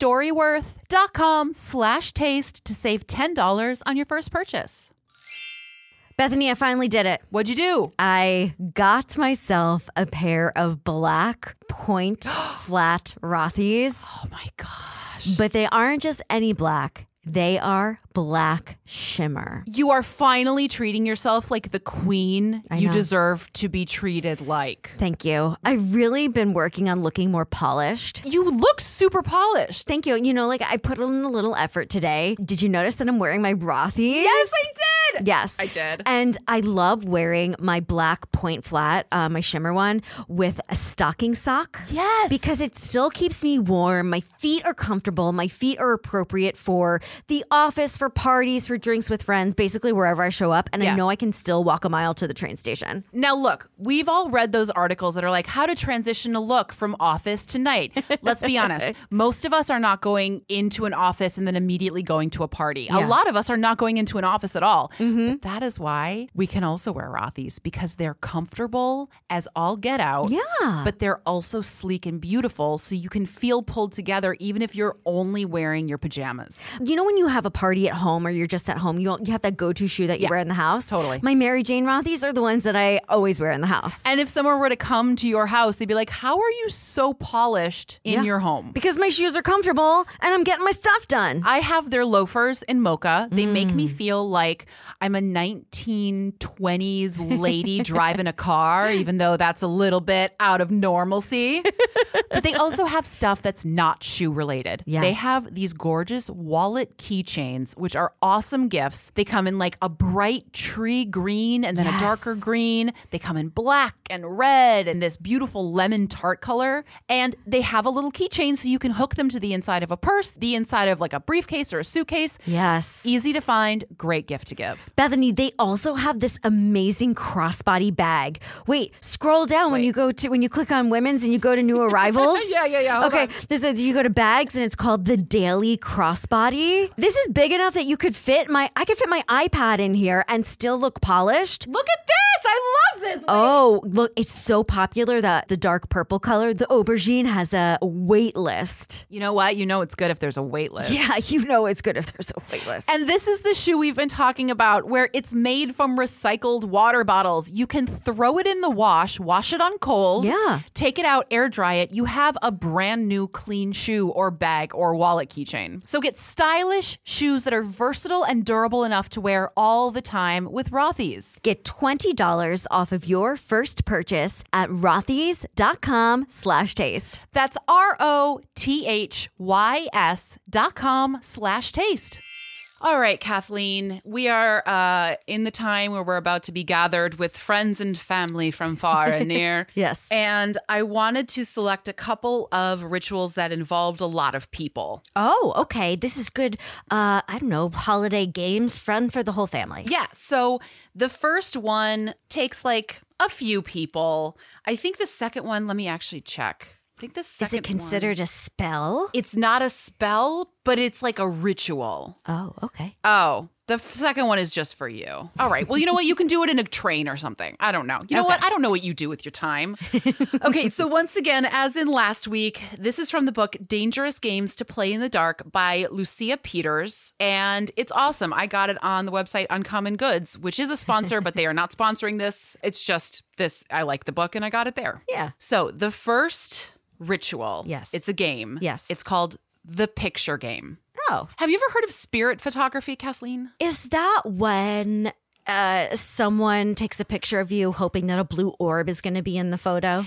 storyworth.com/taste to save $10 on your first purchase. Bethany, I finally did it. What'd you do? I got myself a pair of black point flat Rothy's. Oh my gosh. But they aren't just any black. They are black shimmer. You are finally treating yourself like the queen you know. deserve to be treated like. Thank you. I've really been working on looking more polished. You look super polished. Thank you. You know, like I put in a little effort today. Did you notice that I'm wearing my Rothy's? Yes, I did. Yes. I did. And I love wearing my black point flat, my shimmer one, with a stocking sock. Yes. Because it still keeps me warm. My feet are comfortable. My feet are appropriate for the office, for parties, for drinks with friends, basically wherever I show up. And I know I can still walk a mile to the train station. Now, look, we've all read those articles that are like how to transition a look from office to night. Let's be honest. Most of us are not going into an office and then immediately going to a party. Yeah. A lot of us are not going into an office at all. But that is why we can also wear Rothy's, because they're comfortable as all get out. Yeah. But they're also sleek and beautiful, so you can feel pulled together even if you're only wearing your pajamas. You know when you have a party at home or you're just at home, you have that go-to shoe that you wear in the house? Totally. My Mary Jane Rothy's are the ones that I always wear in the house. And if someone were to come to your house, they'd be like, how are you so polished in your home? Because my shoes are comfortable and I'm getting my stuff done. I have their loafers in mocha. They make me feel like I'm a 1920s lady driving a car, even though that's a little bit out of normalcy. But they also have stuff that's not shoe related. Yes. They have these gorgeous wallet keychains, which are awesome gifts. They come in like a bright tree green and then a darker green. They come in black and red and this beautiful lemon tart color. And they have a little keychain so you can hook them to the inside of a purse, the inside of like a briefcase or a suitcase. Yes. Easy to find, great gift to give. Bethany, they also have this amazing crossbody bag. Wait, scroll down when you click on women's and you go to new arrivals. Yeah. Hold Okay, on. you go to bags and it's called the Daily Crossbody. This is big enough that I could fit my iPad in here and still look polished. Look at this. I love this. Oh, look, it's so popular that the dark purple color, the aubergine, has a wait list. You know what? You know it's good if there's a wait list. Yeah, you know it's good if there's a wait list. And this is the shoe we've been talking about where it's made from recycled water bottles. You can throw it in the wash it on cold. Yeah. Take it out, air dry it. You have a brand new clean shoe or bag or wallet keychain. So get stylish shoes that are versatile and durable enough to wear all the time with Rothy's. Get $20 off of your first purchase at rothys.com/taste. That's ROTHYS.com/taste. All right, Kathleen, we are in the time where we're about to be gathered with friends and family from far and near. Yes. And I wanted to select a couple of rituals that involved a lot of people. Oh, okay. This is good. I don't know, holiday games, fun for the whole family. Yeah. So the first one takes like a few people. I think the second one, let me actually check. I think the second Is it considered a spell? It's not a spell, but it's like a ritual. Oh, okay. Oh, the second one is just for you. All right. Well, you know what? You can do it in a train or something. I don't know. You know what? I don't know what you do with your time. Okay. So once again, as in last week, this is from the book Dangerous Games to Play in the Dark by Lucia Peters. And it's awesome. I got it on the website Uncommon Goods, which is a sponsor, but they are not sponsoring this. It's just this. I like the book and I got it there. Yeah. So the first ritual. Yes. It's a game. Yes. It's called the picture game. Oh. Have you ever heard of spirit photography, Kathleen? Is that when someone takes a picture of you hoping that a blue orb is going to be in the photo?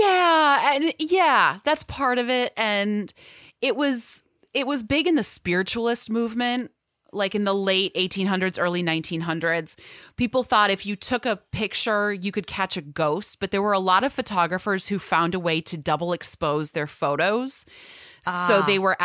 Yeah, that's part of it. And it was big in the spiritualist movement, like in the late 1800s, early 1900s. People thought if you took a picture, you could catch a ghost. But there were a lot of photographers who found a way to double expose their photos. So they were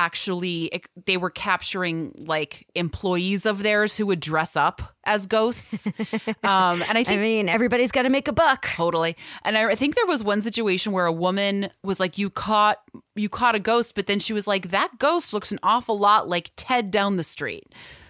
capturing like employees of theirs who would dress up as ghosts. And I think everybody's got to make a buck. Totally. And I think there was one situation where a woman was like, you caught a ghost, but then she was like, that ghost looks an awful lot like Ted down the street.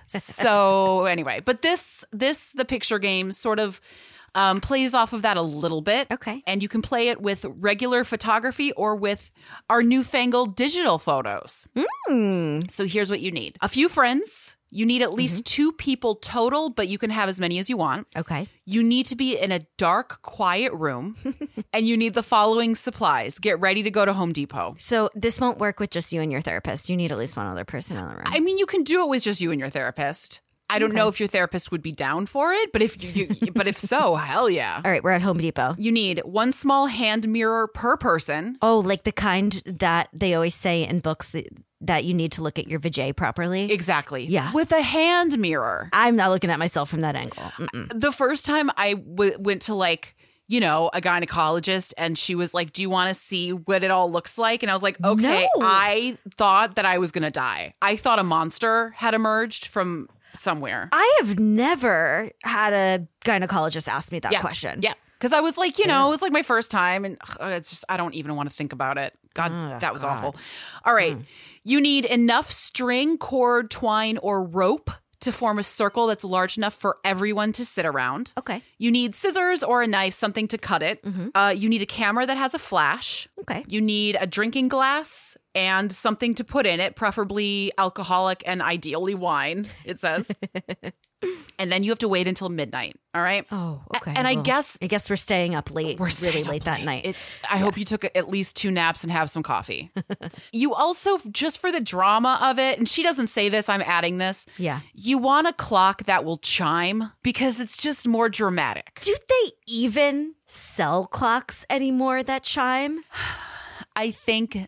So anyway, but the picture game sort of plays off of that a little bit. Okay. And you can play it with regular photography or with our newfangled digital photos. So here's what you need. A few friends. You need at least 2 people total, but you can have as many as you want. Okay. You need to be in a dark, quiet room, and you need the following supplies. Get ready to go to Home Depot. So this won't work with just you and your therapist. You need at least one other person in the room. I mean, you can do it with just you and your therapist. I don't know if your therapist would be down for it, but if so, hell yeah. All right, we're at Home Depot. You need 1 small hand mirror per person. Oh, like the kind that they always say in books that you need to look at your vajay properly? Exactly. Yeah. With a hand mirror. I'm not looking at myself from that angle. The first time I went to a gynecologist and she was like, do you want to see what it all looks like? And I was like, okay. No. I thought that I was going to die. I thought a monster had emerged from somewhere. I have never had a gynecologist ask me that question. Yeah. Because I was like, it was like my first time and it's just, I don't even want to think about it. God, that was awful. All right. You need enough string, cord, twine, or rope to form a circle that's large enough for everyone to sit around. Okay. You need scissors or a knife, something to cut it. You need a camera that has a flash. Okay. You need a drinking glass and something to put in it, preferably alcoholic and ideally wine, it says. And then you have to wait until midnight. All right. Oh, okay. And I guess we're staying up late. We're really late that night. I hope you took at least 2 naps and have some coffee. You also, just for the drama of it, and she doesn't say this, I'm adding this. Yeah. You want a clock that will chime because it's just more dramatic. Do they even sell clocks anymore that chime? I think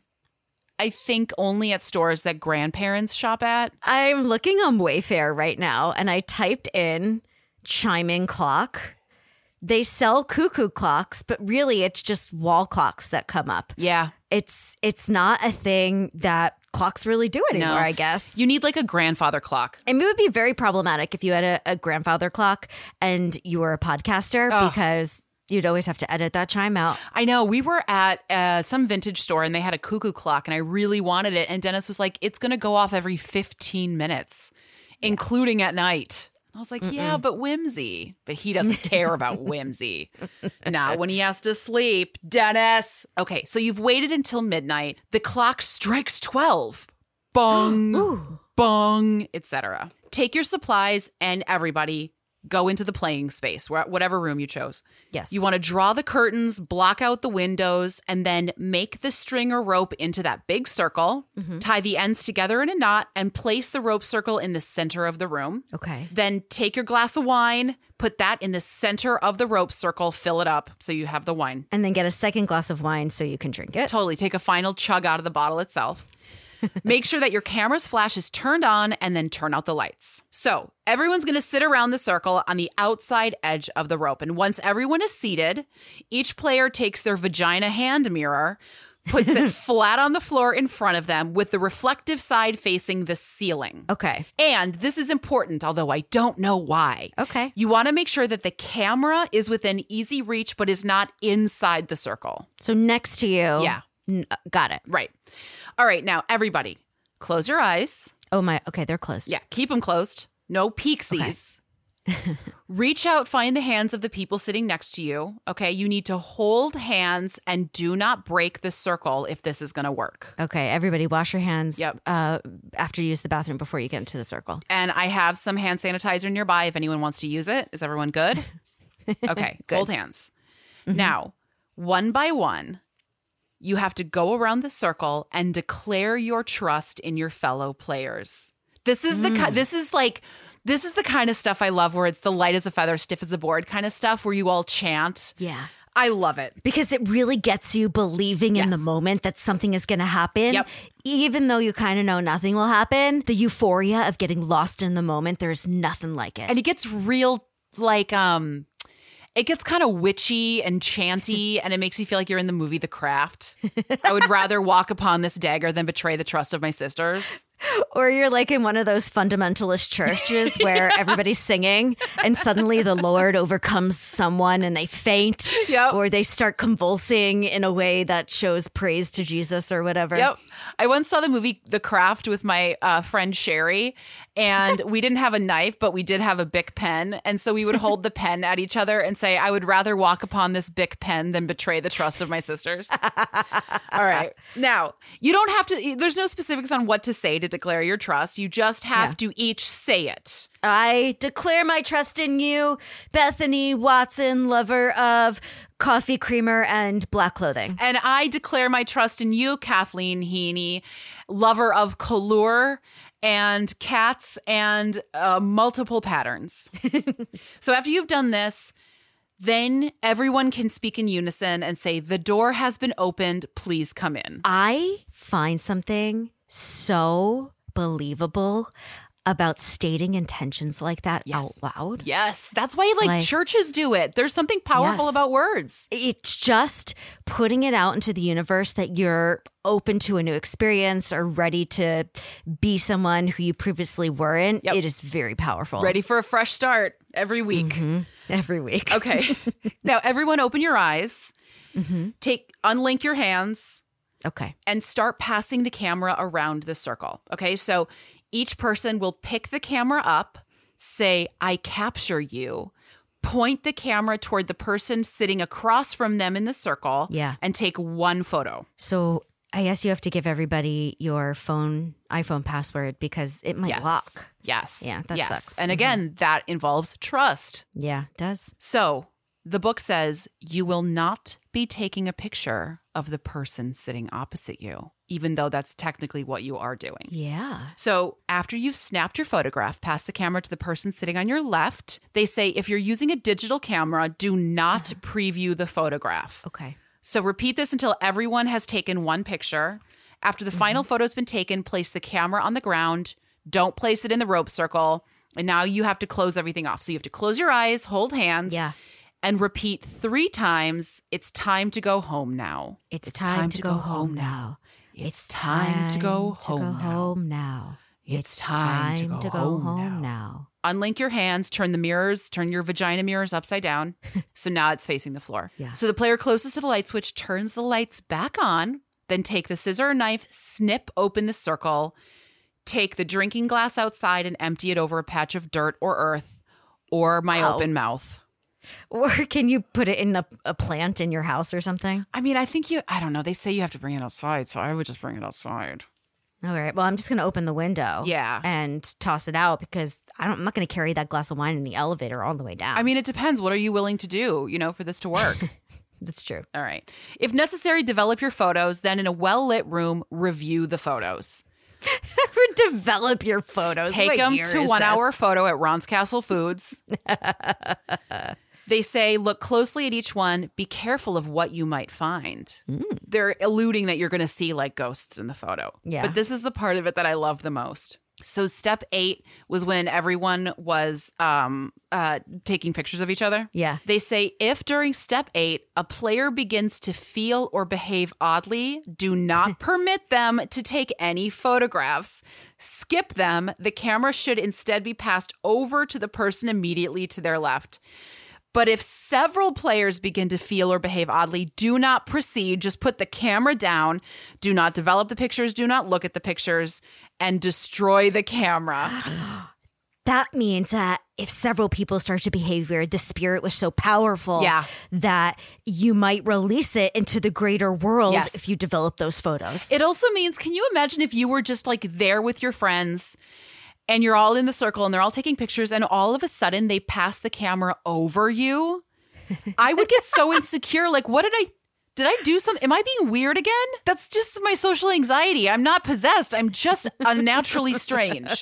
only at stores that grandparents shop at. I'm looking on Wayfair right now and I typed in chiming clock. They sell cuckoo clocks, but really it's just wall clocks that come up. Yeah. It's not a thing that clocks really do anymore, I guess. You need like a grandfather clock. And it would be very problematic if you had a grandfather clock and you were a podcaster because you'd always have to edit that chime out. I know. We were at some vintage store and they had a cuckoo clock and I really wanted it. And Dennis was like, it's going to go off every 15 minutes, including at night. I was like, yeah, but whimsy. But he doesn't care about whimsy. Not when he has to sleep. Dennis. Okay, so you've waited until midnight. The clock strikes 12. Bong, bong, etc. Take your supplies and everybody go into the playing space, whatever room you chose. Yes. You want to draw the curtains, block out the windows, and then make the string or rope into that big circle, tie the ends together in a knot, and place the rope circle in the center of the room. Okay. Then take your glass of wine, put that in the center of the rope circle, fill it up so you have the wine. And then get a second glass of wine so you can drink it. Totally. Take a final chug out of the bottle itself. Make sure that your camera's flash is turned on and then turn out the lights. So everyone's going to sit around the circle on the outside edge of the rope. And once everyone is seated, each player takes their vagina hand mirror, puts it flat on the floor in front of them with the reflective side facing the ceiling. Okay. And this is important, although I don't know why. Okay. You want to make sure that the camera is within easy reach, but is not inside the circle. So next to you. Yeah. Got it. Right. All right. Now, everybody, close your eyes. Oh, my. Okay, they're closed. Yeah. Keep them closed. No peeksies. Okay. Reach out, find the hands of the people sitting next to you. Okay. You need to hold hands and do not break the circle if this is going to work. Okay. Everybody wash your hands Yep. after you use the bathroom before you get into the circle. And I have some hand sanitizer nearby if anyone wants to use it. Is everyone good? Okay. Good. Hold hands. Now, one by one, you have to go around the circle and declare your trust in your fellow players. This is the kind of stuff I love, where it's the light as a feather, stiff as a board kind of stuff, where you all chant. Yeah. I love it. Because it really gets you believing in the Yes. moment that something is going to happen. Yep. Even though you kind of know nothing will happen, the euphoria of getting lost in the moment, there's nothing like it. And it gets real, like, it gets kind of witchy and chanty, and it makes you feel like you're in the movie The Craft. I would rather walk upon this dagger than betray the trust of my sisters. Or you're like in one of those fundamentalist churches where everybody's singing and suddenly the Lord overcomes someone and they faint. Yep. Or they start convulsing in a way that shows praise to Jesus or whatever. Yep. I once saw the movie The Craft with my friend Sherry, and we didn't have a knife, but we did have a Bic pen. And so we would hold the pen at each other and say, I would rather walk upon this Bic pen than betray the trust of my sisters. All right. Now, you don't have to, there's no specifics on what to say to declare your trust. You just have to each say it. I declare my trust in you, Bethany Watson, lover of coffee creamer and black clothing. And I declare my trust in you, Kathleen Heaney, lover of color and cats and multiple patterns. So after you've done this, then everyone can speak in unison and say, the door has been opened, please come in. I find something so believable about stating intentions like that out loud. Yes, that's why like churches do it. There's something powerful about words. It's just putting it out into the universe that you're open to a new experience or ready to be someone who you previously weren't. Yep. It is very powerful. Ready for a fresh start every week. Mm-hmm. Every week. Okay. Now, everyone open your eyes. Unlink your hands. Okay. And start passing the camera around the circle. Okay, so each person will pick the camera up, say, I capture you, point the camera toward the person sitting across from them in the circle, and take one photo. So I guess you have to give everybody your iPhone password because it might lock. Yes. Yeah, that sucks. And again, that involves trust. Yeah, it does. So the book says you will not be taking a picture of the person sitting opposite you, even though that's technically what you are doing. Yeah. So after you've snapped your photograph, pass the camera to the person sitting on your left. They say if you're using a digital camera, do not preview the photograph. Okay. So repeat this until everyone has taken one picture. After the final photo's been taken, place the camera on the ground. Don't place it in the rope circle. And now you have to close everything off. So you have to close your eyes, hold hands. Yeah. And repeat 3 times, it's time to go home now. It's time to go home now. It's time to go home now. It's time to go home now. Unlink your hands, turn your vagina mirrors upside down. So now it's facing the floor. Yeah. So the player closest to the light switch turns the lights back on, then take the scissor or knife, snip open the circle, take the drinking glass outside and empty it over a patch of dirt or earth or my open mouth. Or can you put it in a plant in your house or something? I mean, I don't know. They say you have to bring it outside, so I would just bring it outside. All right. Well, I'm just going to open the window. Yeah. And toss it out because I'm not going to carry that glass of wine in the elevator all the way down. I mean, it depends. What are you willing to do, for this to work? That's true. All right. If necessary, develop your photos. Then in a well-lit room, review the photos. Develop your photos. Take them to 1 hour photo at Ron's Castle Foods. They say, look closely at each one. Be careful of what you might find. They're alluding that you're going to see like ghosts in the photo. Yeah. But this is the part of it that I love the most. So step 8 was when everyone was taking pictures of each other. Yeah. They say if during step 8 a player begins to feel or behave oddly, do not permit them to take any photographs. Skip them. The camera should instead be passed over to the person immediately to their left. But if several players begin to feel or behave oddly, do not proceed. Just put the camera down. Do not develop the pictures. Do not look at the pictures and destroy the camera. That means that if several people start to behave weird, the spirit was so powerful that you might release it into the greater world if you develop those photos. It also means, can you imagine if you were just like there with your friends and you're all in the circle and they're all taking pictures and all of a sudden they pass the camera over you? I would get so insecure. Like, did I do something? Am I being weird again? That's just my social anxiety. I'm not possessed. I'm just unnaturally strange.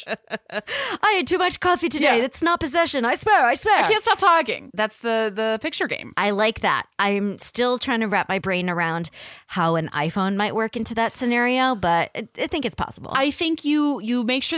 I had too much coffee today. That's not possession. I swear. I can't stop talking. That's the picture game. I like that. I'm still trying to wrap my brain around how an iPhone might work into that scenario, but I think it's possible. I think you make sure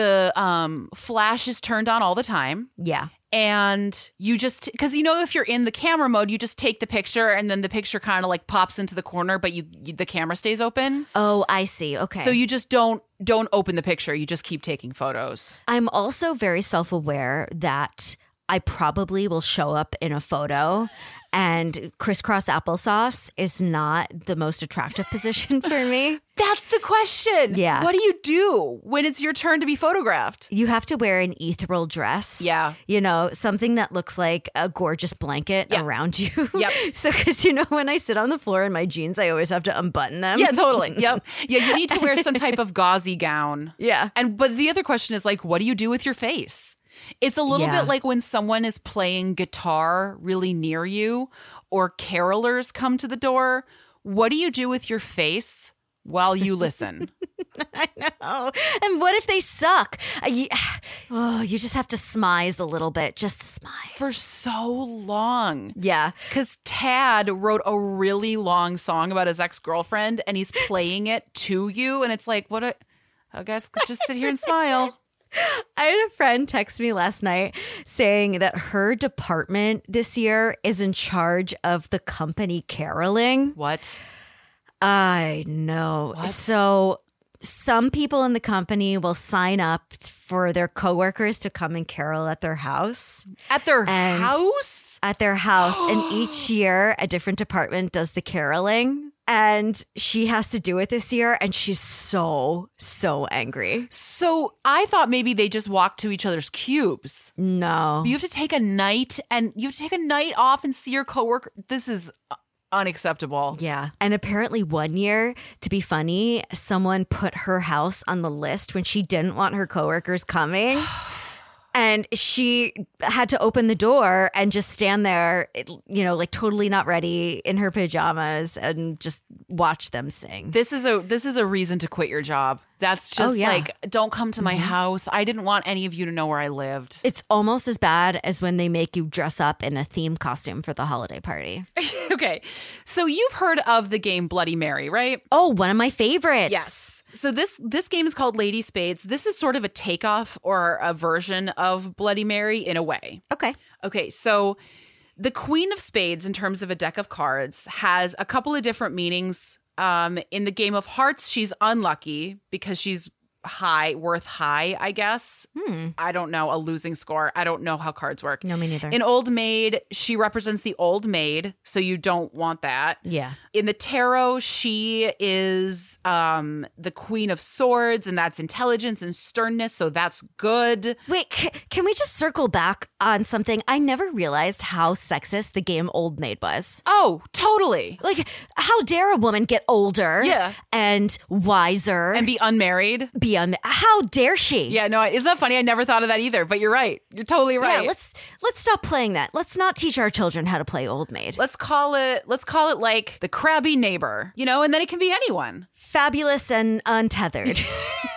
the flash is turned on all the time. Yeah. And you just, because if you're in the camera mode, you just take the picture and then the picture kind of like pops into the corner, but the camera stays open. Oh, I see. Okay. So you just don't open the picture. You just keep taking photos. I'm also very self-aware that I probably will show up in a photo and crisscross applesauce is not the most attractive position for me. That's the question. Yeah. What do you do when it's your turn to be photographed? You have to wear an ethereal dress. Yeah. Something that looks like a gorgeous blanket around you. Yep. So, because, when I sit on the floor in my jeans, I always have to unbutton them. Yeah, totally. Yep. Yeah, you need to wear some type of gauzy gown. Yeah. But the other question is like, what do you do with your face? It's a little bit like when someone is playing guitar really near you or carolers come to the door. What do you do with your face while you listen? I know. And what if they suck? You just have to smize a little bit. Just smize. For so long. Yeah. Because Tad wrote a really long song about his ex-girlfriend and he's playing it to you. And it's like, I guess just sit here and smile. I had a friend text me last night saying that her department this year is in charge of the company caroling. What? I know. What? So some people in the company will sign up for their coworkers to come and carol at their house. At their house? At their house. And each year, a different department does the caroling. And she has to do it this year, and she's so angry. So I thought maybe they just walk to each other's cubes. No. You have to take a night off and see your coworker. This is unacceptable. Yeah. And apparently one year, to be funny, someone put her house on the list when she didn't want her coworkers coming. And she had to open the door and just stand there, like totally not ready in her pajamas and just watch them sing. This is a reason to quit your job. That's just like, don't come to my house. I didn't want any of you to know where I lived. It's almost as bad as when they make you dress up in a theme costume for the holiday party. Okay. So you've heard of the game Bloody Mary, right? Oh, one of my favorites. Yes. So this game is called Lady Spades. This is sort of a takeoff or a version of Bloody Mary in a way. Okay. So the Queen of Spades, in terms of a deck of cards, has a couple of different meanings. In the game of hearts, she's unlucky because she's worth high, I guess. I don't know, a losing score. I don't know how cards work. No, me neither. In Old Maid, she represents the old maid, so you don't want that. Yeah. In the tarot, she is the Queen of Swords, and that's intelligence and sternness, so that's good. Wait, can we just circle back on something? I never realized how sexist the game Old Maid was. Oh, totally. Like, how dare a woman get older and wiser and be unmarried? How dare she? Yeah, no, isn't that funny? I never thought of that either, but you're right. You're totally right. Yeah, let's stop playing that. Let's not teach our children how to play Old Maid. Let's call it like the crabby neighbor, and then it can be anyone. Fabulous and untethered.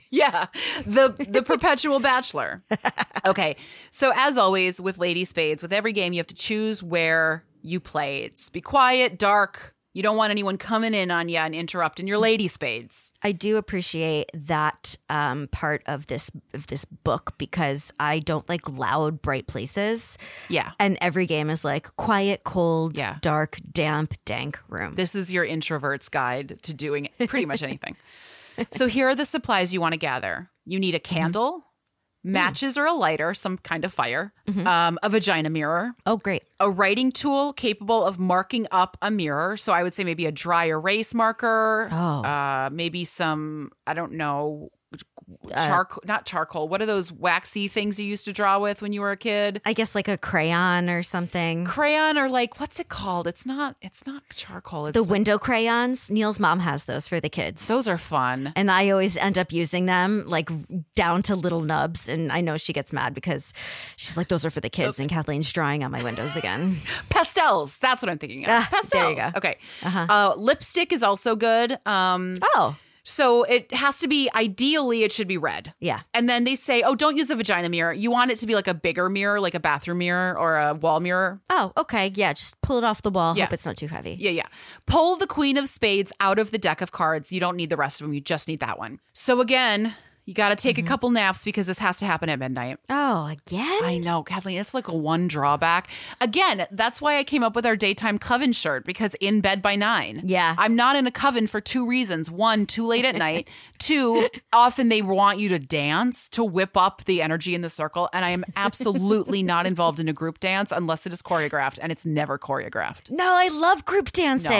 Yeah, the perpetual bachelor. Okay, so as always with Lady Spades, with every game, you have to choose where you play. It's be quiet, dark. You don't want anyone coming in on you and interrupting your Lady Spades. I do appreciate that part of this book because I don't like loud, bright places. Yeah. And every game is like quiet, cold, Yeah. dark, damp, dank room. This is your introvert's guide to doing pretty much anything. So here are the supplies you want to gather. You need a candle, matches or a lighter, some kind of fire, a vagina mirror, Oh, great. a writing tool capable of marking up a mirror. So I would say maybe a dry erase marker, maybe some, I don't know, not charcoal. What are those waxy things you used to draw with when you were a kid? I guess like a crayon or something. Crayon or like, what's it called? It's not charcoal. It's The window crayons. Neil's mom has those for the kids. Those are fun. And I always end up using them like down to little nubs. And I know she gets mad because she's like, those are for the kids. And Kathleen's drawing on my windows again. Pastels. That's what I'm thinking of. Pastels. there you go. Okay. Lipstick is also good. Oh, So it has to be, ideally, it should be red. yeah. And then they say, oh, don't use a vagina mirror. You want it to be like a bigger mirror, like a bathroom mirror or a wall mirror. Oh, okay. Yeah. Just pull it off the wall. Yeah. Hope it's not too heavy. Yeah. Pull the Queen of Spades out of the deck of cards. You don't need the rest of them. You just need that one. So again, you got to take a couple naps because this has to happen at midnight. Oh, again? I know, Kathleen, it's like a one drawback. Again, that's why I came up with our daytime coven shirt, because in bed by 9. Yeah. I'm not in a coven for 2 reasons. 1, too late at night. 2, often they want you to dance to whip up the energy in the circle. And I am absolutely not involved in a group dance unless it is choreographed, and it's never choreographed. No, I love group dances.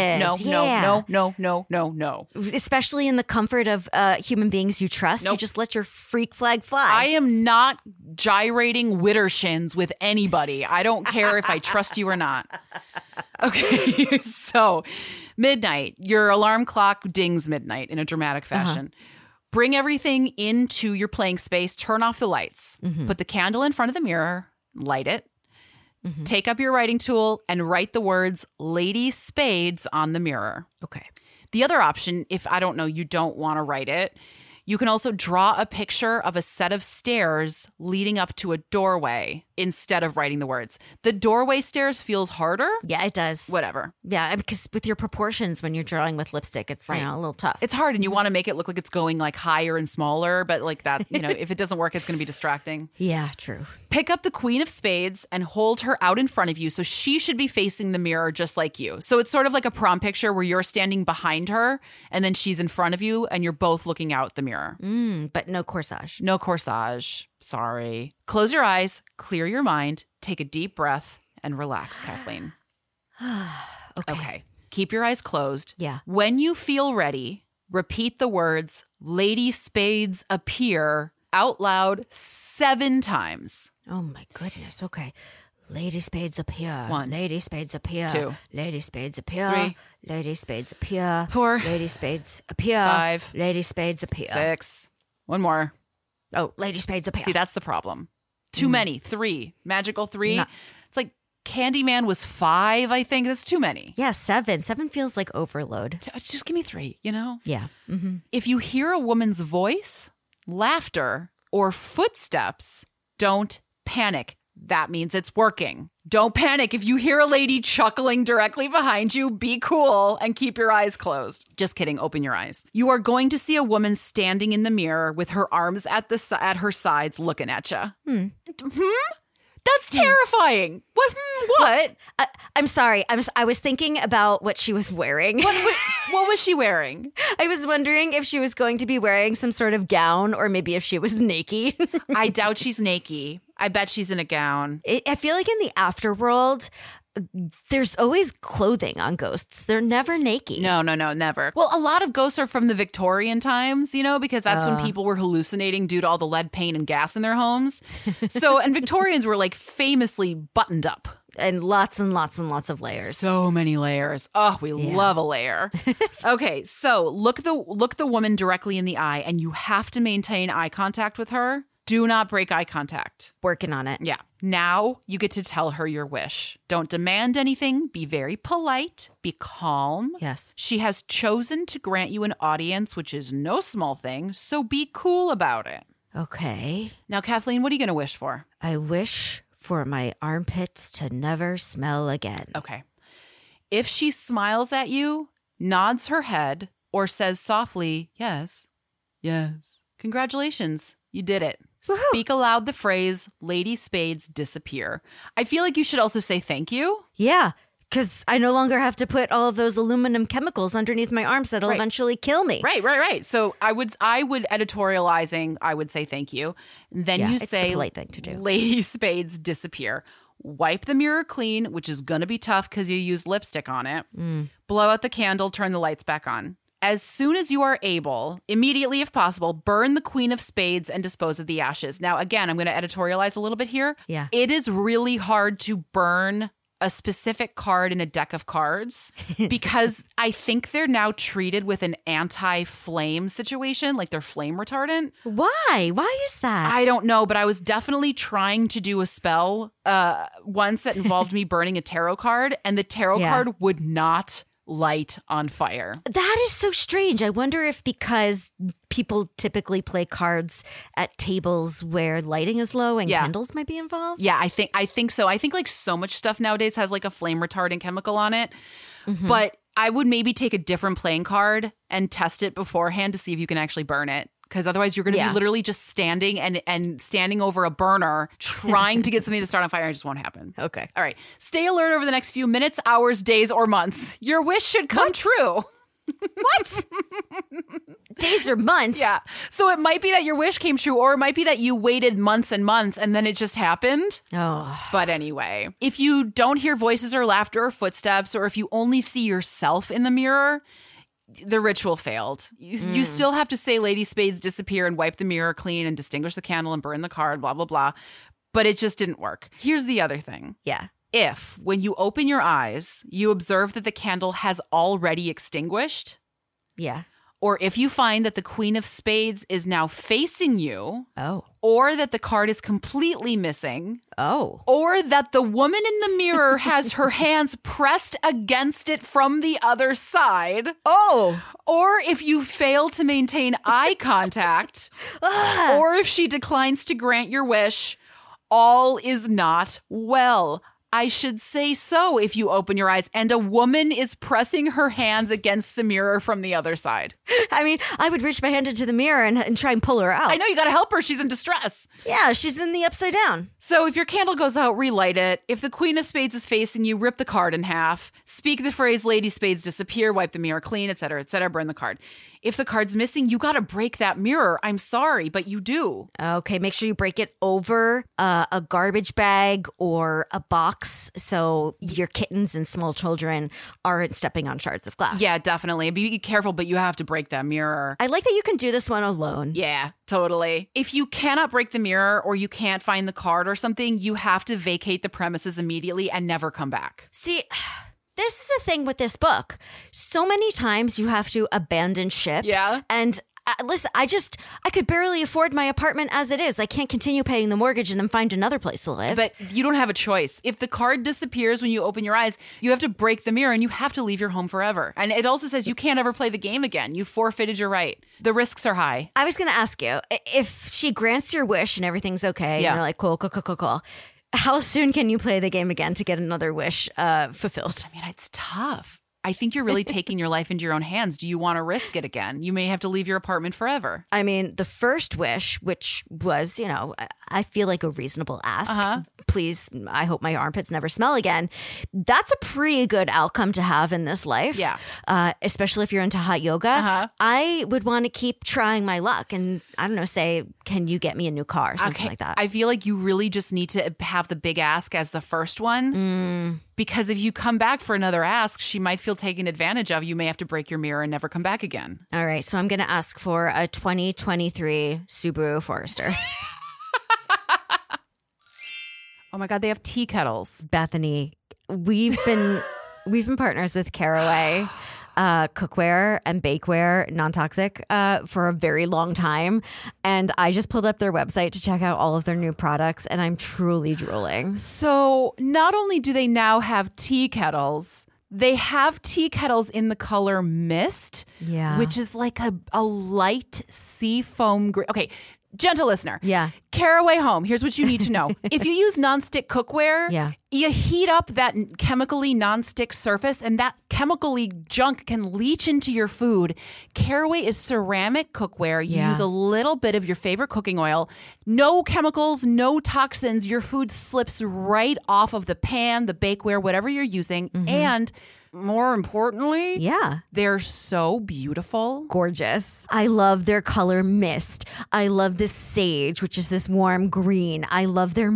No. Especially in the comfort of human beings you trust. You just let your freak flag fly. I am not gyrating widdershins with anybody. I don't care if I trust you or not. Okay, so midnight. Your alarm clock dings midnight in a dramatic fashion. Bring everything into your playing space. Turn off the lights. Put the candle in front of the mirror. Light it. Take up your writing tool and write the words Lady Spades on the mirror. Okay. The other option, if I don't know, you don't want to write it, you can also draw a picture of a set of stairs leading up to a doorway instead of writing the words. The doorway stairs feels harder. Yeah, it does. Whatever. Yeah, because with your proportions when you're drawing with lipstick, it's Right. a little tough. It's hard, and you want to make it look like it's going like higher and smaller, but like that, if it doesn't work, it's going to be distracting. Yeah, true. Pick up the Queen of Spades and hold her out in front of you. So she should be facing the mirror just like you. So it's sort of like a prom picture where you're standing behind her and then she's in front of you and you're both looking out the mirror. But no corsage. No corsage. Sorry. Close your eyes, clear your mind, take a deep breath, and relax, Kathleen. Okay. Keep your eyes closed. Yeah. When you feel ready, repeat the words, Lady Spades appear out loud 7 times. Oh my goodness. Okay. Lady Spades appear. 1. Lady Spades appear. 2. Lady Spades appear. 3. Lady Spades appear. 4. Lady Spades appear. 5. Lady Spades appear. 6. 1 more. Oh, Lady Spades appear. See, that's the problem. Too many. 3. Magical 3. No. It's like Candyman was 5, I think. That's too many. Yeah, 7. 7 feels like overload. Just give me 3, Yeah. If you hear a woman's voice, laughter, or footsteps, don't panic. That means it's working. Don't panic. If you hear a lady chuckling directly behind you, be cool and keep your eyes closed. Just kidding. Open your eyes. You are going to see a woman standing in the mirror with her arms at her sides looking at you. That's terrifying. What? I'm sorry. I was thinking about what she was wearing. What was she wearing? I was wondering if she was going to be wearing some sort of gown or maybe if she was naked. I doubt she's naked. I bet she's in a gown. I feel like in the afterworld, there's always clothing on ghosts. They're never naked. No, never. Well, a lot of ghosts are from the Victorian times, because that's when people were hallucinating due to all the lead paint and gas in their homes. And Victorians were like famously buttoned up. And lots and lots and lots of layers. So many layers. Oh, we love a layer. Okay, so look the woman directly in the eye, and you have to maintain eye contact with her. Do not break eye contact. Working on it. Yeah. Now you get to tell her your wish. Don't demand anything. Be very polite. Be calm. Yes. She has chosen to grant you an audience, which is no small thing, so be cool about it. Okay. Now, Kathleen, what are you going to wish for? I wish for my armpits to never smell again. Okay. If she smiles at you, nods her head, or says softly, yes, congratulations, you did it. Woo-hoo. Speak aloud the phrase, Lady Spades disappear. I feel like you should also say thank you. Yeah, because I no longer have to put all of those aluminum chemicals underneath my arms that'll eventually kill me. Right. So I would editorializing, I would say thank you. Then you it's say, the polite thing to do. Lady Spades disappear. Wipe the mirror clean, which is going to be tough because you use lipstick on it. Blow out the candle, turn the lights back on. As soon as you are able, immediately if possible, burn the Queen of Spades and dispose of the ashes. Now, again, I'm going to editorialize a little bit here. Yeah. It is really hard to burn a specific card in a deck of cards because I think they're now treated with an anti-flame situation, like they're flame retardant. Why? Why is that? I don't know, but I was definitely trying to do a spell once that involved me burning a tarot card, and the tarot card would not light on fire. That is so strange. I wonder if because people typically play cards at tables where lighting is low and candles might be involved. Yeah, I think so. I think like so much stuff nowadays has like a flame retardant chemical on it. But I would maybe take a different playing card and test it beforehand to see if you can actually burn it. Because otherwise you're going to be literally just standing and standing over a burner trying to get something to start on fire, and it just won't happen. Okay. All right. Stay alert over the next few minutes, hours, days, or months. Your wish should come true. What? Days or months? Yeah. So it might be that your wish came true, or it might be that you waited months and months and then it just happened. Oh. But anyway, if you don't hear voices or laughter or footsteps, or if you only see yourself in the mirror, the ritual failed. You still have to say Lady Spades disappear and wipe the mirror clean and distinguish the candle and burn the card, blah, blah, blah. But it just didn't work. Here's the other thing. Yeah. If, when you open your eyes, you observe that the candle has already extinguished, Yeah. or if you find that the Queen of Spades is now facing you, Oh. or that the card is completely missing, Oh. or that the woman in the mirror has her hands pressed against it from the other side, Oh. or if you fail to maintain eye contact, or if she declines to grant your wish, all is not well. I should say so if you open your eyes and a woman is pressing her hands against the mirror from the other side. I mean, I would reach my hand into the mirror and try and pull her out. I know, you got to help her. She's in distress. Yeah, she's in the upside down. So if your candle goes out, relight it. If the Queen of Spades is facing you, rip the card in half. Speak the phrase, Lady Spades disappear, wipe the mirror clean, etc., burn the card. If the card's missing, you got to break that mirror. I'm sorry, but you do. Okay, make sure you break it over a garbage bag or a box so your kittens and small children aren't stepping on shards of glass. Yeah, definitely. Be careful, but you have to break that mirror. I like that you can do this one alone. Yeah, totally. If you cannot break the mirror or you can't find the card or something, you have to vacate the premises immediately and never come back. See, this is the thing with this book. So many times you have to abandon ship. Yeah. And listen, I could barely afford my apartment as it is. I can't continue paying the mortgage and then find another place to live. But you don't have a choice. If the card disappears when you open your eyes, you have to break the mirror and you have to leave your home forever. And it also says you can't ever play the game again. You forfeited your right. The risks are high. I was going to ask you, if she grants your wish and everything's okay, Yeah. and you're like, cool. How soon can you play the game again to get another wish fulfilled? I mean, it's tough. I think you're really taking your life into your own hands. Do you want to risk it again? You may have to leave your apartment forever. I mean, the first wish, which was, I feel like a reasonable ask. Please, I hope my armpits never smell again. That's a pretty good outcome to have in this life. Yeah. Especially if you're into hot yoga. I would want to keep trying my luck and, I don't know, say, can you get me a new car or something like that? I feel like you really just need to have the big ask as the first one. Because if you come back for another ask, she might feel taken advantage of. You may have to break your mirror and never come back again. All right. So I'm going to ask for a 2023 Subaru Forester. Oh my God, they have tea kettles. Bethany, we've been partners with Caraway cookware and bakeware, non-toxic, for a very long time. And I just pulled up their website to check out all of their new products, and I'm truly drooling. So not only do they now have tea kettles, they have tea kettles in the color mist, which is like a light sea foam green. Okay, gentle listener. Yeah. Caraway Home, here's what you need to know. If you use nonstick cookware, you heat up that chemically nonstick surface and that chemically junk can leach into your food. Caraway is ceramic cookware. You use a little bit of your favorite cooking oil. No chemicals, no toxins. Your food slips right off of the pan, the bakeware, whatever you're using. And more importantly, they're so beautiful. Gorgeous. I love their color mist. I love this sage, which is this warm green. I love their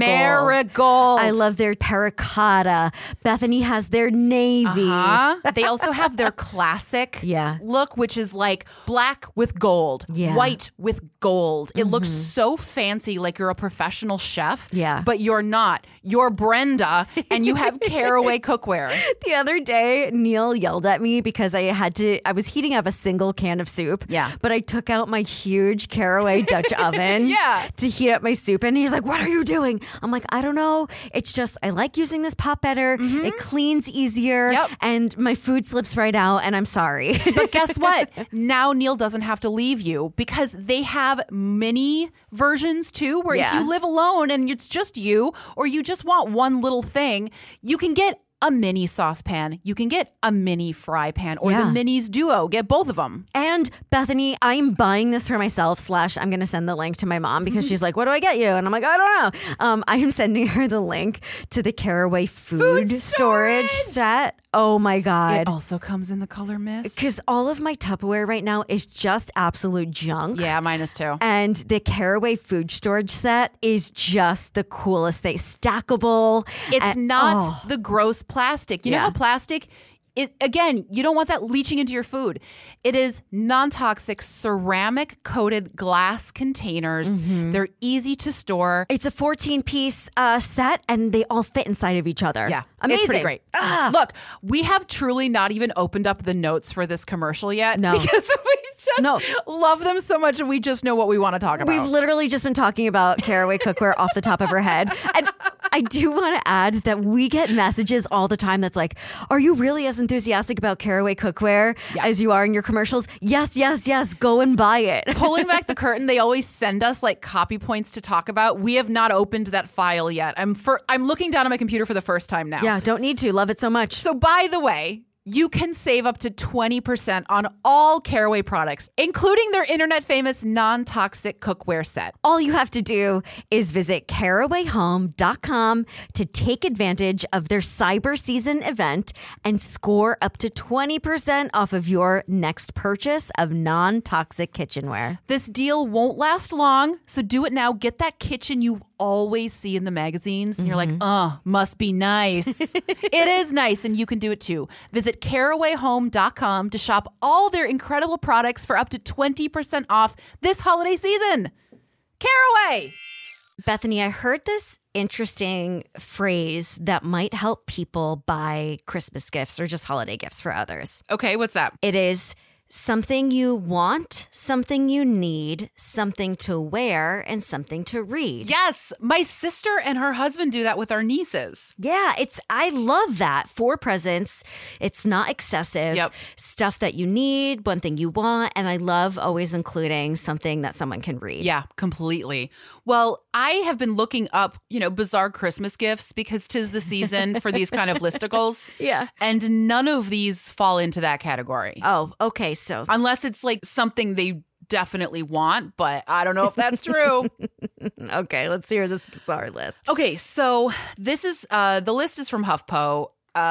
marigold. I love their terracotta. Bethany has their navy. They also have their classic look, which is like black with gold, white with gold. It looks so fancy, like you're a professional chef. But you're not. You're Brenda, and you have Caraway cookware. The other day, Neil yelled at me because I was heating up a single can of soup. But I took out my huge Caraway Dutch oven to heat up my soup. And he's like, what are you doing? I'm like, I don't know. It's just, I like using this pot better. It cleans easier. And my food slips right out. And I'm sorry. But guess what? Now Neil doesn't have to leave you because they have mini versions too, where if you live alone and it's just you, or you just want one little thing, you can get a mini saucepan. You can get a mini fry pan or the Minis Duo. Get both of them. And Bethany, I'm buying this for myself / I'm going to send the link to my mom because she's like, what do I get you? And I'm like, I don't know. I am sending her the link to the Caraway food storage set. Oh my God. It also comes in the color mist. Because all of my Tupperware right now is just absolute junk. Yeah, mine is too. And the Caraway food storage set is just the coolest thing. Stackable. It's not the gross plastic. You know how plastic... Again, you don't want that leaching into your food. It is non-toxic, ceramic-coated glass containers. They're easy to store. It's a 14-piece set, and they all fit inside of each other. Yeah, amazing. It's pretty great. Look, we have truly not even opened up the notes for this commercial yet. No. Because we just love them so much, and we just know what we want to talk about. We've literally just been talking about Caraway cookware off the top of our head. And I do want to add that we get messages all the time that's like, are you really as enthusiastic about Caraway cookware as you are in your commercials? Yes, yes, yes. Go and buy it. Pulling back the curtain, they always send us like copy points to talk about. We have not opened that file yet. I'm looking down at my computer for the first time now. Yeah, don't need to. Love it so much. So by the way, you can save up to 20% on all Caraway products, including their internet famous non-toxic cookware set. All you have to do is visit carawayhome.com to take advantage of their cyber season event and score up to 20% off of your next purchase of non-toxic kitchenware. This deal won't last long, so do it now. Get that kitchen you always see in the magazines and you're like, must be nice. It is nice, and you can do it too. Visit carawayhome.com to shop all their incredible products for up to 20% off this holiday season. Caraway! Bethany, I heard this interesting phrase that might help people buy Christmas gifts or just holiday gifts for others. Okay, what's that? It is something you want, something you need, something to wear, and something to read. Yes, my sister and her husband do that with our nieces. Yeah, I love that. 4 presents. It's not excessive. Yep. Stuff that you need, one thing you want, and I love always including something that someone can read. Yeah, completely. Well, I have been looking up, bizarre Christmas gifts because 'tis the season for these kind of listicles. Yeah. And none of these fall into that category. Oh, okay. So unless it's like something they definitely want, but I don't know if that's true. Okay, let's hear this bizarre list. Okay, so this is the list is from HuffPo.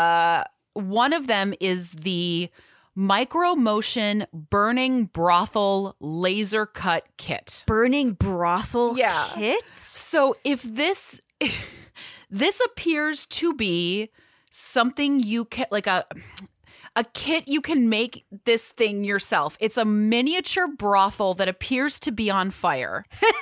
One of them is the Micro Motion Burning Brothel Laser Cut Kit. Burning Brothel kit? So if this appears to be something you can, like a kit you can make this thing yourself. It's a miniature brothel that appears to be on fire.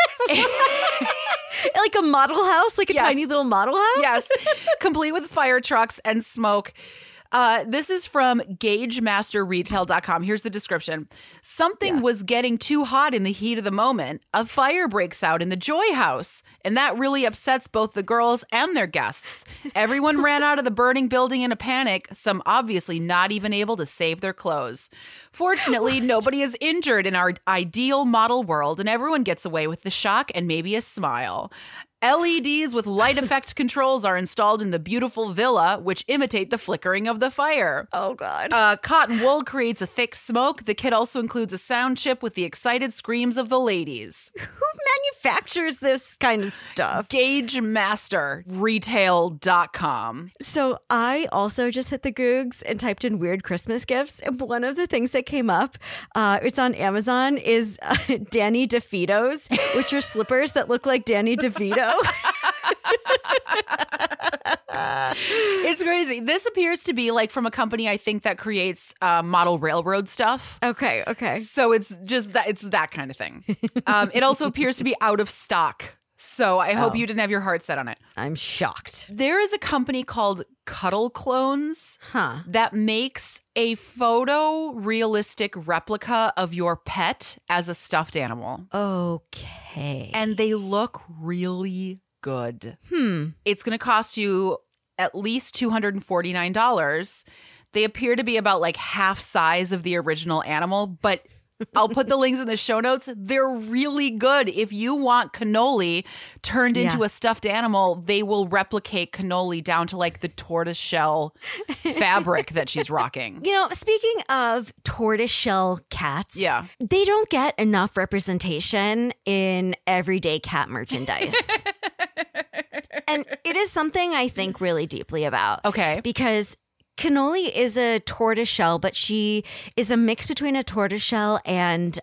Like a model house? Like a tiny little model house? Yes. Complete with fire trucks and smoke. This is from GaugeMasterRetail.com. Here's the description. Something was getting too hot in the heat of the moment. A fire breaks out in the Joy House, and that really upsets both the girls and their guests. Everyone ran out of the burning building in a panic, some obviously not even able to save their clothes. Fortunately, nobody is injured in our ideal model world, and everyone gets away with the shock and maybe a smile. LEDs with light effect controls are installed in the beautiful villa, which imitate the flickering of the fire. Oh, God. Cotton wool creates a thick smoke. The kit also includes a sound chip with the excited screams of the ladies. Who manufactures this kind of stuff? GaugeMasterRetail.com. So I also just hit the Googs and typed in weird Christmas gifts. And one of the things that came up, it's on Amazon, is Danny DeVito's, which are slippers that look like Danny DeVito. It's crazy. This appears to be like from a company, I think, that creates model railroad stuff. Okay. So it's just that, it's that kind of thing. It also appears to be out of stock. So I hope you didn't have your heart set on it. I'm shocked. There is a company called Cuddle Clones that makes a photo-realistic replica of your pet as a stuffed animal. Okay. And they look really good. It's going to cost you at least $249. They appear to be about like half size of the original animal, but I'll put the links in the show notes. They're really good. If you want cannoli turned into a stuffed animal, they will replicate cannoli down to like the tortoiseshell fabric that she's rocking. You know, speaking of tortoiseshell cats, they don't get enough representation in everyday cat merchandise. And it is something I think really deeply about. Okay. Because cannoli is a tortoiseshell, but she is a mix between a tortoiseshell and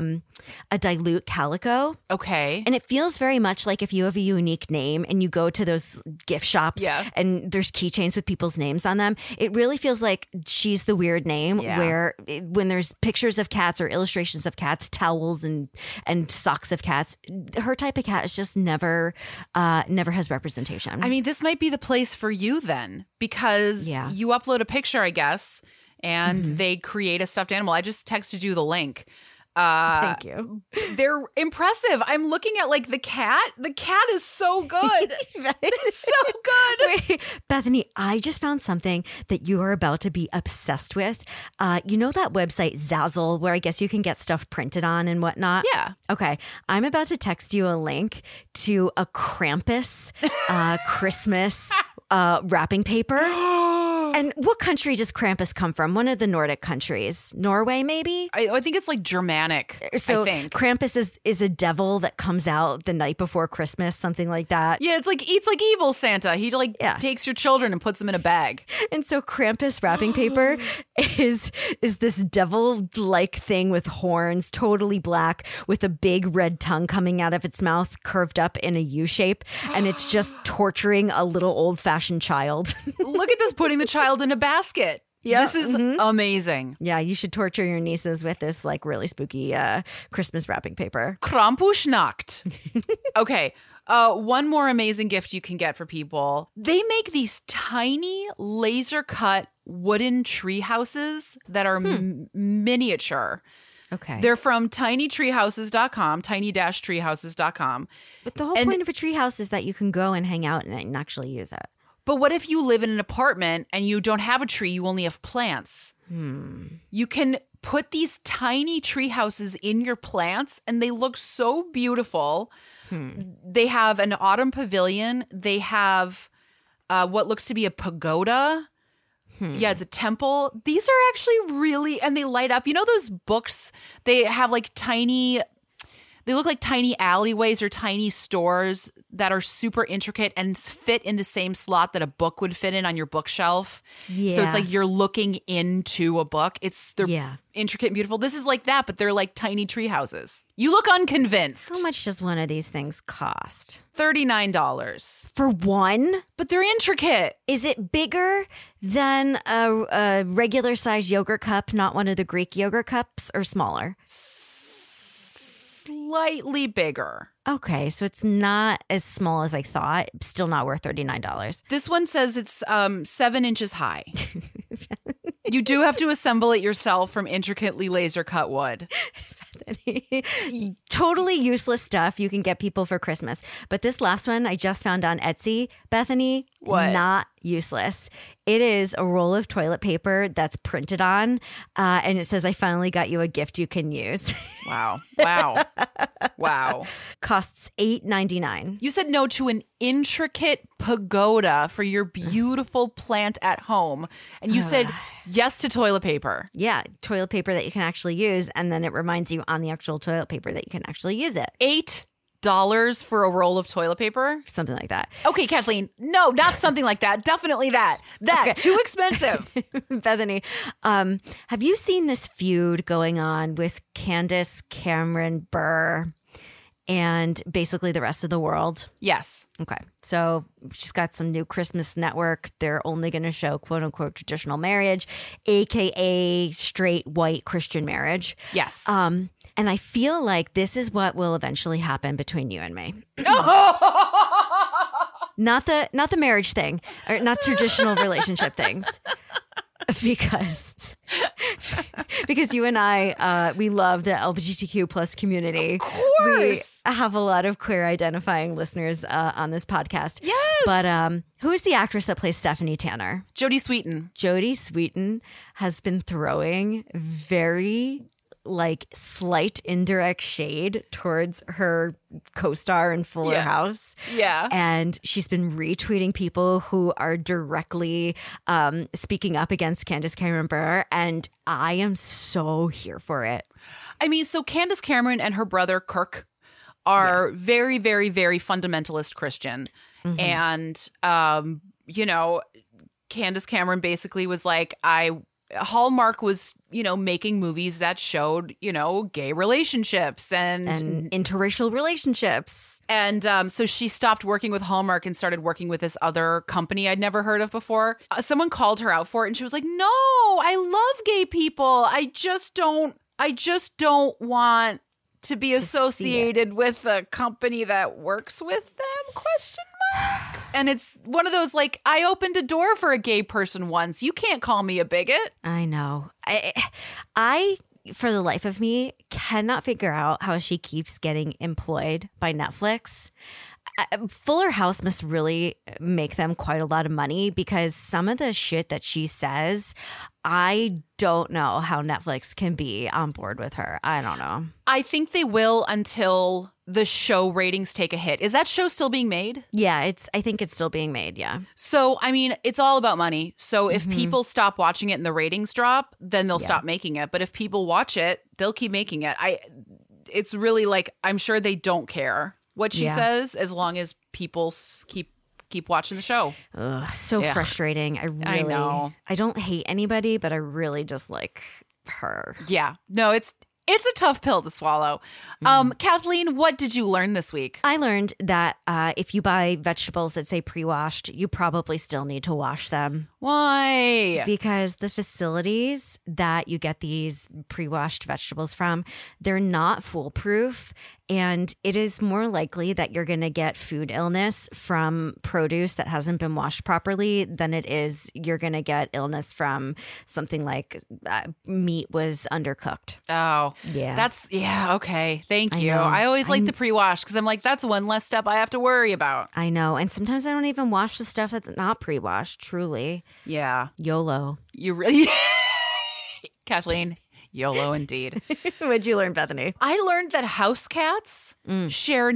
a dilute calico. Okay. And it feels very much like if you have a unique name and you go to those gift shops and there's keychains with people's names on them, it really feels like she's the weird name where when there's pictures of cats or illustrations of cats, towels and socks of cats, her type of cat is just never has representation. I mean, this might be the place for you then, because you upload a picture, I guess, and they create a stuffed animal. I just texted you the link. Thank you. They're impressive. I'm looking at like the cat. The cat is so good. It's so good. Wait, Bethany, I just found something that you are about to be obsessed with. You know that website Zazzle, where I guess you can get stuff printed on and whatnot? Yeah. Okay. I'm about to text you a link to a Krampus Christmas wrapping paper. And what country does Krampus come from? One of the Nordic countries. Norway, maybe? I think it's like Germanic, so I think. Krampus is a devil that comes out the night before Christmas, something like that. Yeah, it's like evil Santa. He takes your children and puts them in a bag. And so Krampus wrapping paper is this devil-like thing with horns, totally black, with a big red tongue coming out of its mouth, curved up in a U shape. And it's just torturing a little old-fashioned child. Look at this, putting the child in a basket. Yeah, this is amazing. Yeah, you should torture your nieces with this like really spooky Christmas wrapping paper. Krampusnacht. Okay. One more amazing gift you can get for people. They make these tiny laser cut wooden tree houses that are miniature. Okay. They're from tinytreehouses.com, tiny-treehouses.com. But the whole point of a tree house is that you can go and hang out and actually use it. But what if you live in an apartment and you don't have a tree, you only have plants? You can put these tiny tree houses in your plants and they look so beautiful. They have an autumn pavilion. They have what looks to be a pagoda. Yeah, it's a temple. These are actually really, and they light up. You know those books? They have like they look like tiny alleyways or tiny stores that are super intricate and fit in the same slot that a book would fit in on your bookshelf. Yeah. So it's like you're looking into a book. They're intricate and beautiful. This is like that, but they're like tiny tree houses. You look unconvinced. How much does one of these things cost? $39. For one? But they're intricate. Is it bigger than a regular size yogurt cup, not one of the Greek yogurt cups, or smaller? Slightly bigger. Okay, so it's not as small as I thought. Still not worth $39. This one says it's 7 inches high. You do have to assemble it yourself from intricately laser cut wood. Totally useless stuff you can get people for Christmas. But this last one I just found on Etsy, Bethany, What? Not useless. It is a roll of toilet paper that's printed on, and it says, "I finally got you a gift you can use." Wow. Wow. Wow. Costs $8.99. You said no to an intricate pagoda for your beautiful plant at home. And you said yes to toilet paper. Yeah, toilet paper that you can actually use, and then it reminds you on the actual toilet paper that you can actually use it. $8 for a roll of toilet paper? Something like that. Okay, Kathleen. No, not something like that. Definitely that. That. Okay. Too expensive. Bethany, have you seen this feud going on with Candace Cameron Bure and basically the rest of the world? Yes. Okay. So she's got some new Christmas network. They're only going to show quote unquote traditional marriage, AKA straight white Christian marriage. Yes. And I feel like this is what will eventually happen between you and me. Not the marriage thing, or not traditional relationship things. Because you and I, we love the LGBTQ plus community. Of course. We have a lot of queer identifying listeners on this podcast. Yes. But who is the actress that plays Stephanie Tanner? Jodie Sweetin. Jodie Sweetin has been throwing very slight indirect shade towards her co-star in Fuller House. Yeah. And she's been retweeting people who are directly speaking up against Candace Cameron Bure. And I am so here for it. I mean, so Candace Cameron and her brother Kirk are very, very, very fundamentalist Christian. Mm-hmm. And, Candace Cameron basically was like, Hallmark was, making movies that showed, gay relationships and interracial relationships. And so she stopped working with Hallmark and started working with this other company I'd never heard of before. Someone called her out for it and she was like, no, I love gay people. I just don't want to be associated with a company that works with them, ? And it's one of those, I opened a door for a gay person once. You can't call me a bigot. I know. I, for the life of me, cannot figure out how she keeps getting employed by Netflix. Fuller House must really make them quite a lot of money because some of the shit that she says, I don't know how Netflix can be on board with her. I don't know. I think they will until the show ratings take a hit. Is that show still being made? Yeah, I think it's still being made, yeah. So, I mean, it's all about money. So if people stop watching it and the ratings drop, then they'll stop making it. But if people watch it, they'll keep making it. It's really I'm sure they don't care what she says as long as people keep watching the show. Ugh, so frustrating. I know. I don't hate anybody, but I really just like her. Yeah. No, it's a tough pill to swallow. Kathleen, what did you learn this week? I learned that if you buy vegetables that say pre-washed, you probably still need to wash them. Why? Because the facilities that you get these pre-washed vegetables from, they're not foolproof. And it is more likely that you're going to get food illness from produce that hasn't been washed properly than it is you're going to get illness from something like meat was undercooked. Oh, yeah. Okay. Thank you. I always like the pre-wash because I'm like, that's one less step I have to worry about. I know. And sometimes I don't even wash the stuff that's not pre-washed, truly. Yeah. YOLO. You really, Kathleen. YOLO indeed. What'd you learn, Bethany? I learned that house cats share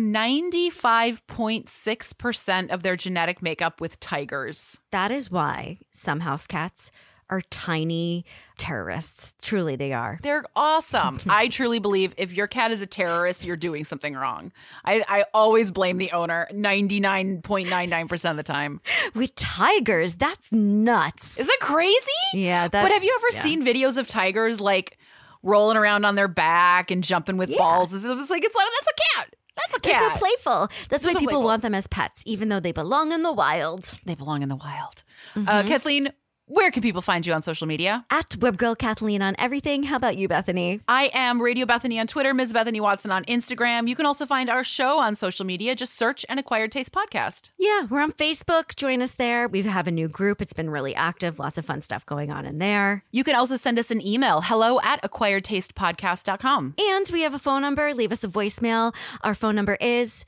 95.6% of their genetic makeup with tigers. That is why some house cats are tiny terrorists. Truly, they are. They're awesome. I truly believe if your cat is a terrorist, you're doing something wrong. I always blame the owner 99.99% of the time. With tigers, that's nuts. Is that crazy? Yeah. But have you ever seen videos of tigers rolling around on their back and jumping with balls? It's that's a cat. That's a cat. They're so playful. That's why people want them as pets, even though they belong in the wild. They belong in the wild. Kathleen, Where can people find you on social media? At WebGirl Kathleen on everything. How about you, Bethany? I am Radio Bethany on Twitter, Ms. Bethany Watson on Instagram. You can also find our show on social media. Just search An Acquired Taste Podcast. Yeah, we're on Facebook. Join us there. We have a new group. It's been really active. Lots of fun stuff going on in there. You can also send us an email, hello@acquiredtastepodcast.com. And we have a phone number. Leave us a voicemail. Our phone number is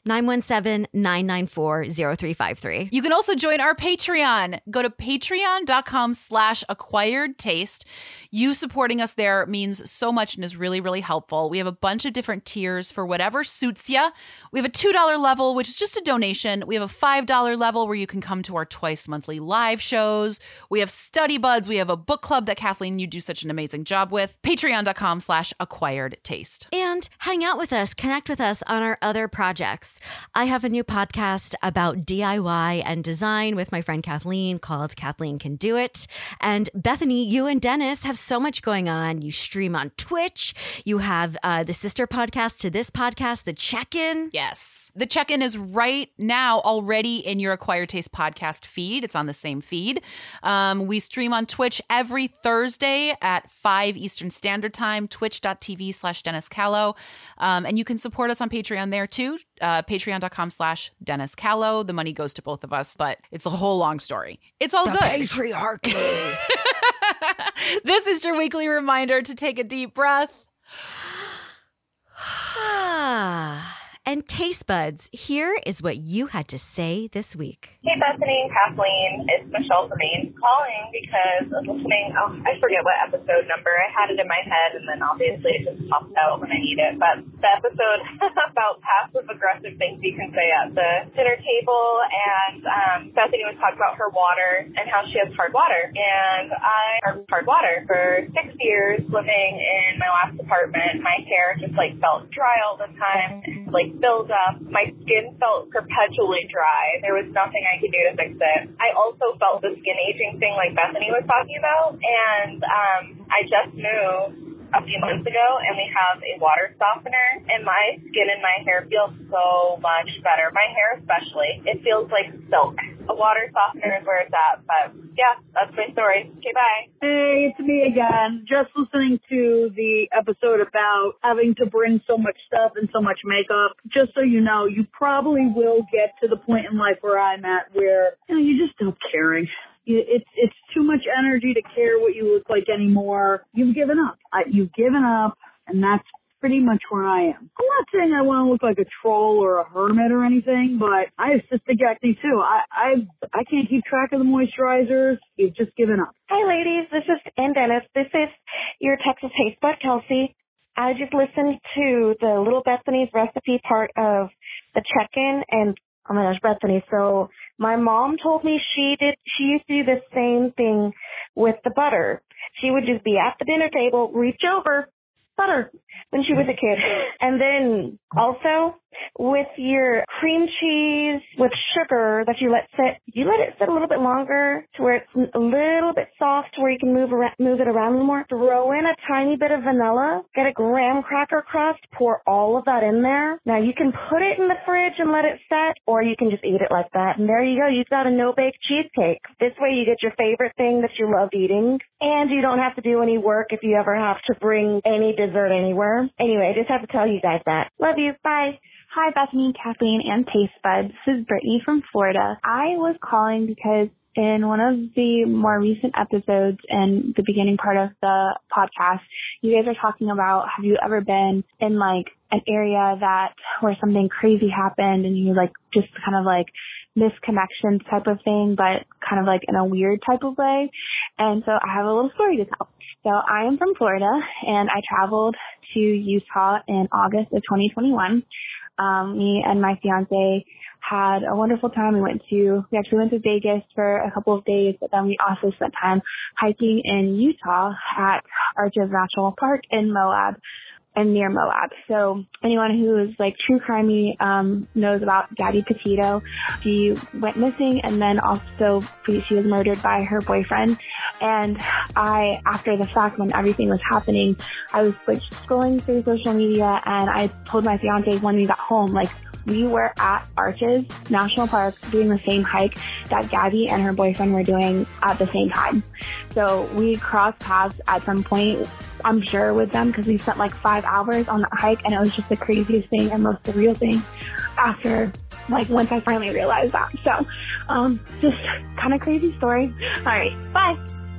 917-994-0353. You can also join our Patreon. Go to patreon.com/acquiredtaste. You supporting us there means so much and is really, really helpful. We have a bunch of different tiers for whatever suits you. We have a $2 level, which is just a donation. We have a $5 level where you can come to our twice monthly live shows. We have study buds. We have a book club that Kathleen, you do such an amazing job with. Patreon.com/acquiredtaste. And hang out with us, connect with us on our other projects. I have a new podcast about DIY and design with my friend Kathleen called Kathleen Can Do It. And Bethany, you and Dennis have so much going on. You stream on Twitch. You have the sister podcast to this podcast, The Check-In. Yes. The Check-In is right now already in your Acquired Taste podcast feed. It's on the same feed. We stream on Twitch every Thursday at 5 Eastern Standard Time, twitch.tv/Dennis Callow. And you can support us on Patreon there too. Patreon.com/Dennis Callow. The money goes to both of us, but it's a whole long story. It's all good. Patriarchy. This is your weekly reminder to take a deep breath. And taste buds, here is what you had to say this week. Hey, Bethany and Kathleen, it's Michelle Vermain calling because I was listening. I forget what episode number. I had it in my head, and then obviously it just pops out when I need it. But the episode about passive-aggressive things you can say at the dinner table, and Bethany was talking about her water and how she has hard water. And I have hard water for 6 years living in my last apartment. My hair just, felt dry all the time, build up. My skin felt perpetually dry. There was nothing I could do to fix it. I also felt the skin aging thing like Bethany was talking about, and I just moved a few months ago, and we have a water softener, and my skin and my hair feel so much better. My hair especially. It feels like silk. A water softener is where it's at, but yeah, that's my story. Okay, bye. Hey, it's me again. Just listening to the episode about having to bring so much stuff and so much makeup. Just so you know, you probably will get to the point in life where I'm at where, you just stop caring. It's too much energy to care what you look like anymore. You've given up. You've given up, and that's pretty much where I am. I'm not saying I want to look like a troll or a hermit or anything, but I have cystic acne too. I can't keep track of the moisturizers. You've just given up. Hi, ladies. This is Dennis. This is your Texas Taste Bud, Kelsey. I just listened to the Little Bethany's recipe part of the check-in, and oh my gosh, Bethany. So my mom told me she used to do the same thing with the butter. She would just be at the dinner table, reach over, butter, when she was a kid. And then also with your cream cheese with sugar that you let it sit a little bit longer to where it's a little bit soft to where you can move it around more. Throw in a tiny bit of vanilla, get a graham cracker crust, pour all of that in there. Now you can put it in the fridge and let it set, or you can just eat it like that. And there you go. You've got a no-bake cheesecake. This way you get your favorite thing that you love eating, and you don't have to do any work if you ever have to bring any dessert anywhere. Anyway, I just have to tell you guys that. Love you. Bye. Hi, Bethany, Kathleen, and Taste Buds. This is Brittany from Florida. I was calling because in one of the more recent episodes in the beginning part of the podcast, you guys are talking about, have you ever been in an area where something crazy happened and you just kind of misconnections type of thing, but kind of in a weird type of way. And so I have a little story to tell. So I am from Florida, and I traveled to Utah in August of 2021. Me and my fiance had a wonderful time. We actually went to Vegas for a couple of days, but then we also spent time hiking in Utah at Arches National Park in Moab and near Moab. So anyone who is true crimey knows about Gabby Petito. She went missing, and then also she was murdered by her boyfriend. And after the fact, when everything was happening, I was scrolling through social media, and I told my fiance when we got home, we were at Arches National Park doing the same hike that Gabby and her boyfriend were doing at the same time. So we crossed paths at some point, I'm sure, with them, because we spent like 5 hours on that hike, and it was just the craziest thing and most surreal thing after, like, once I finally realized that. So, just kind of crazy story. All right, bye.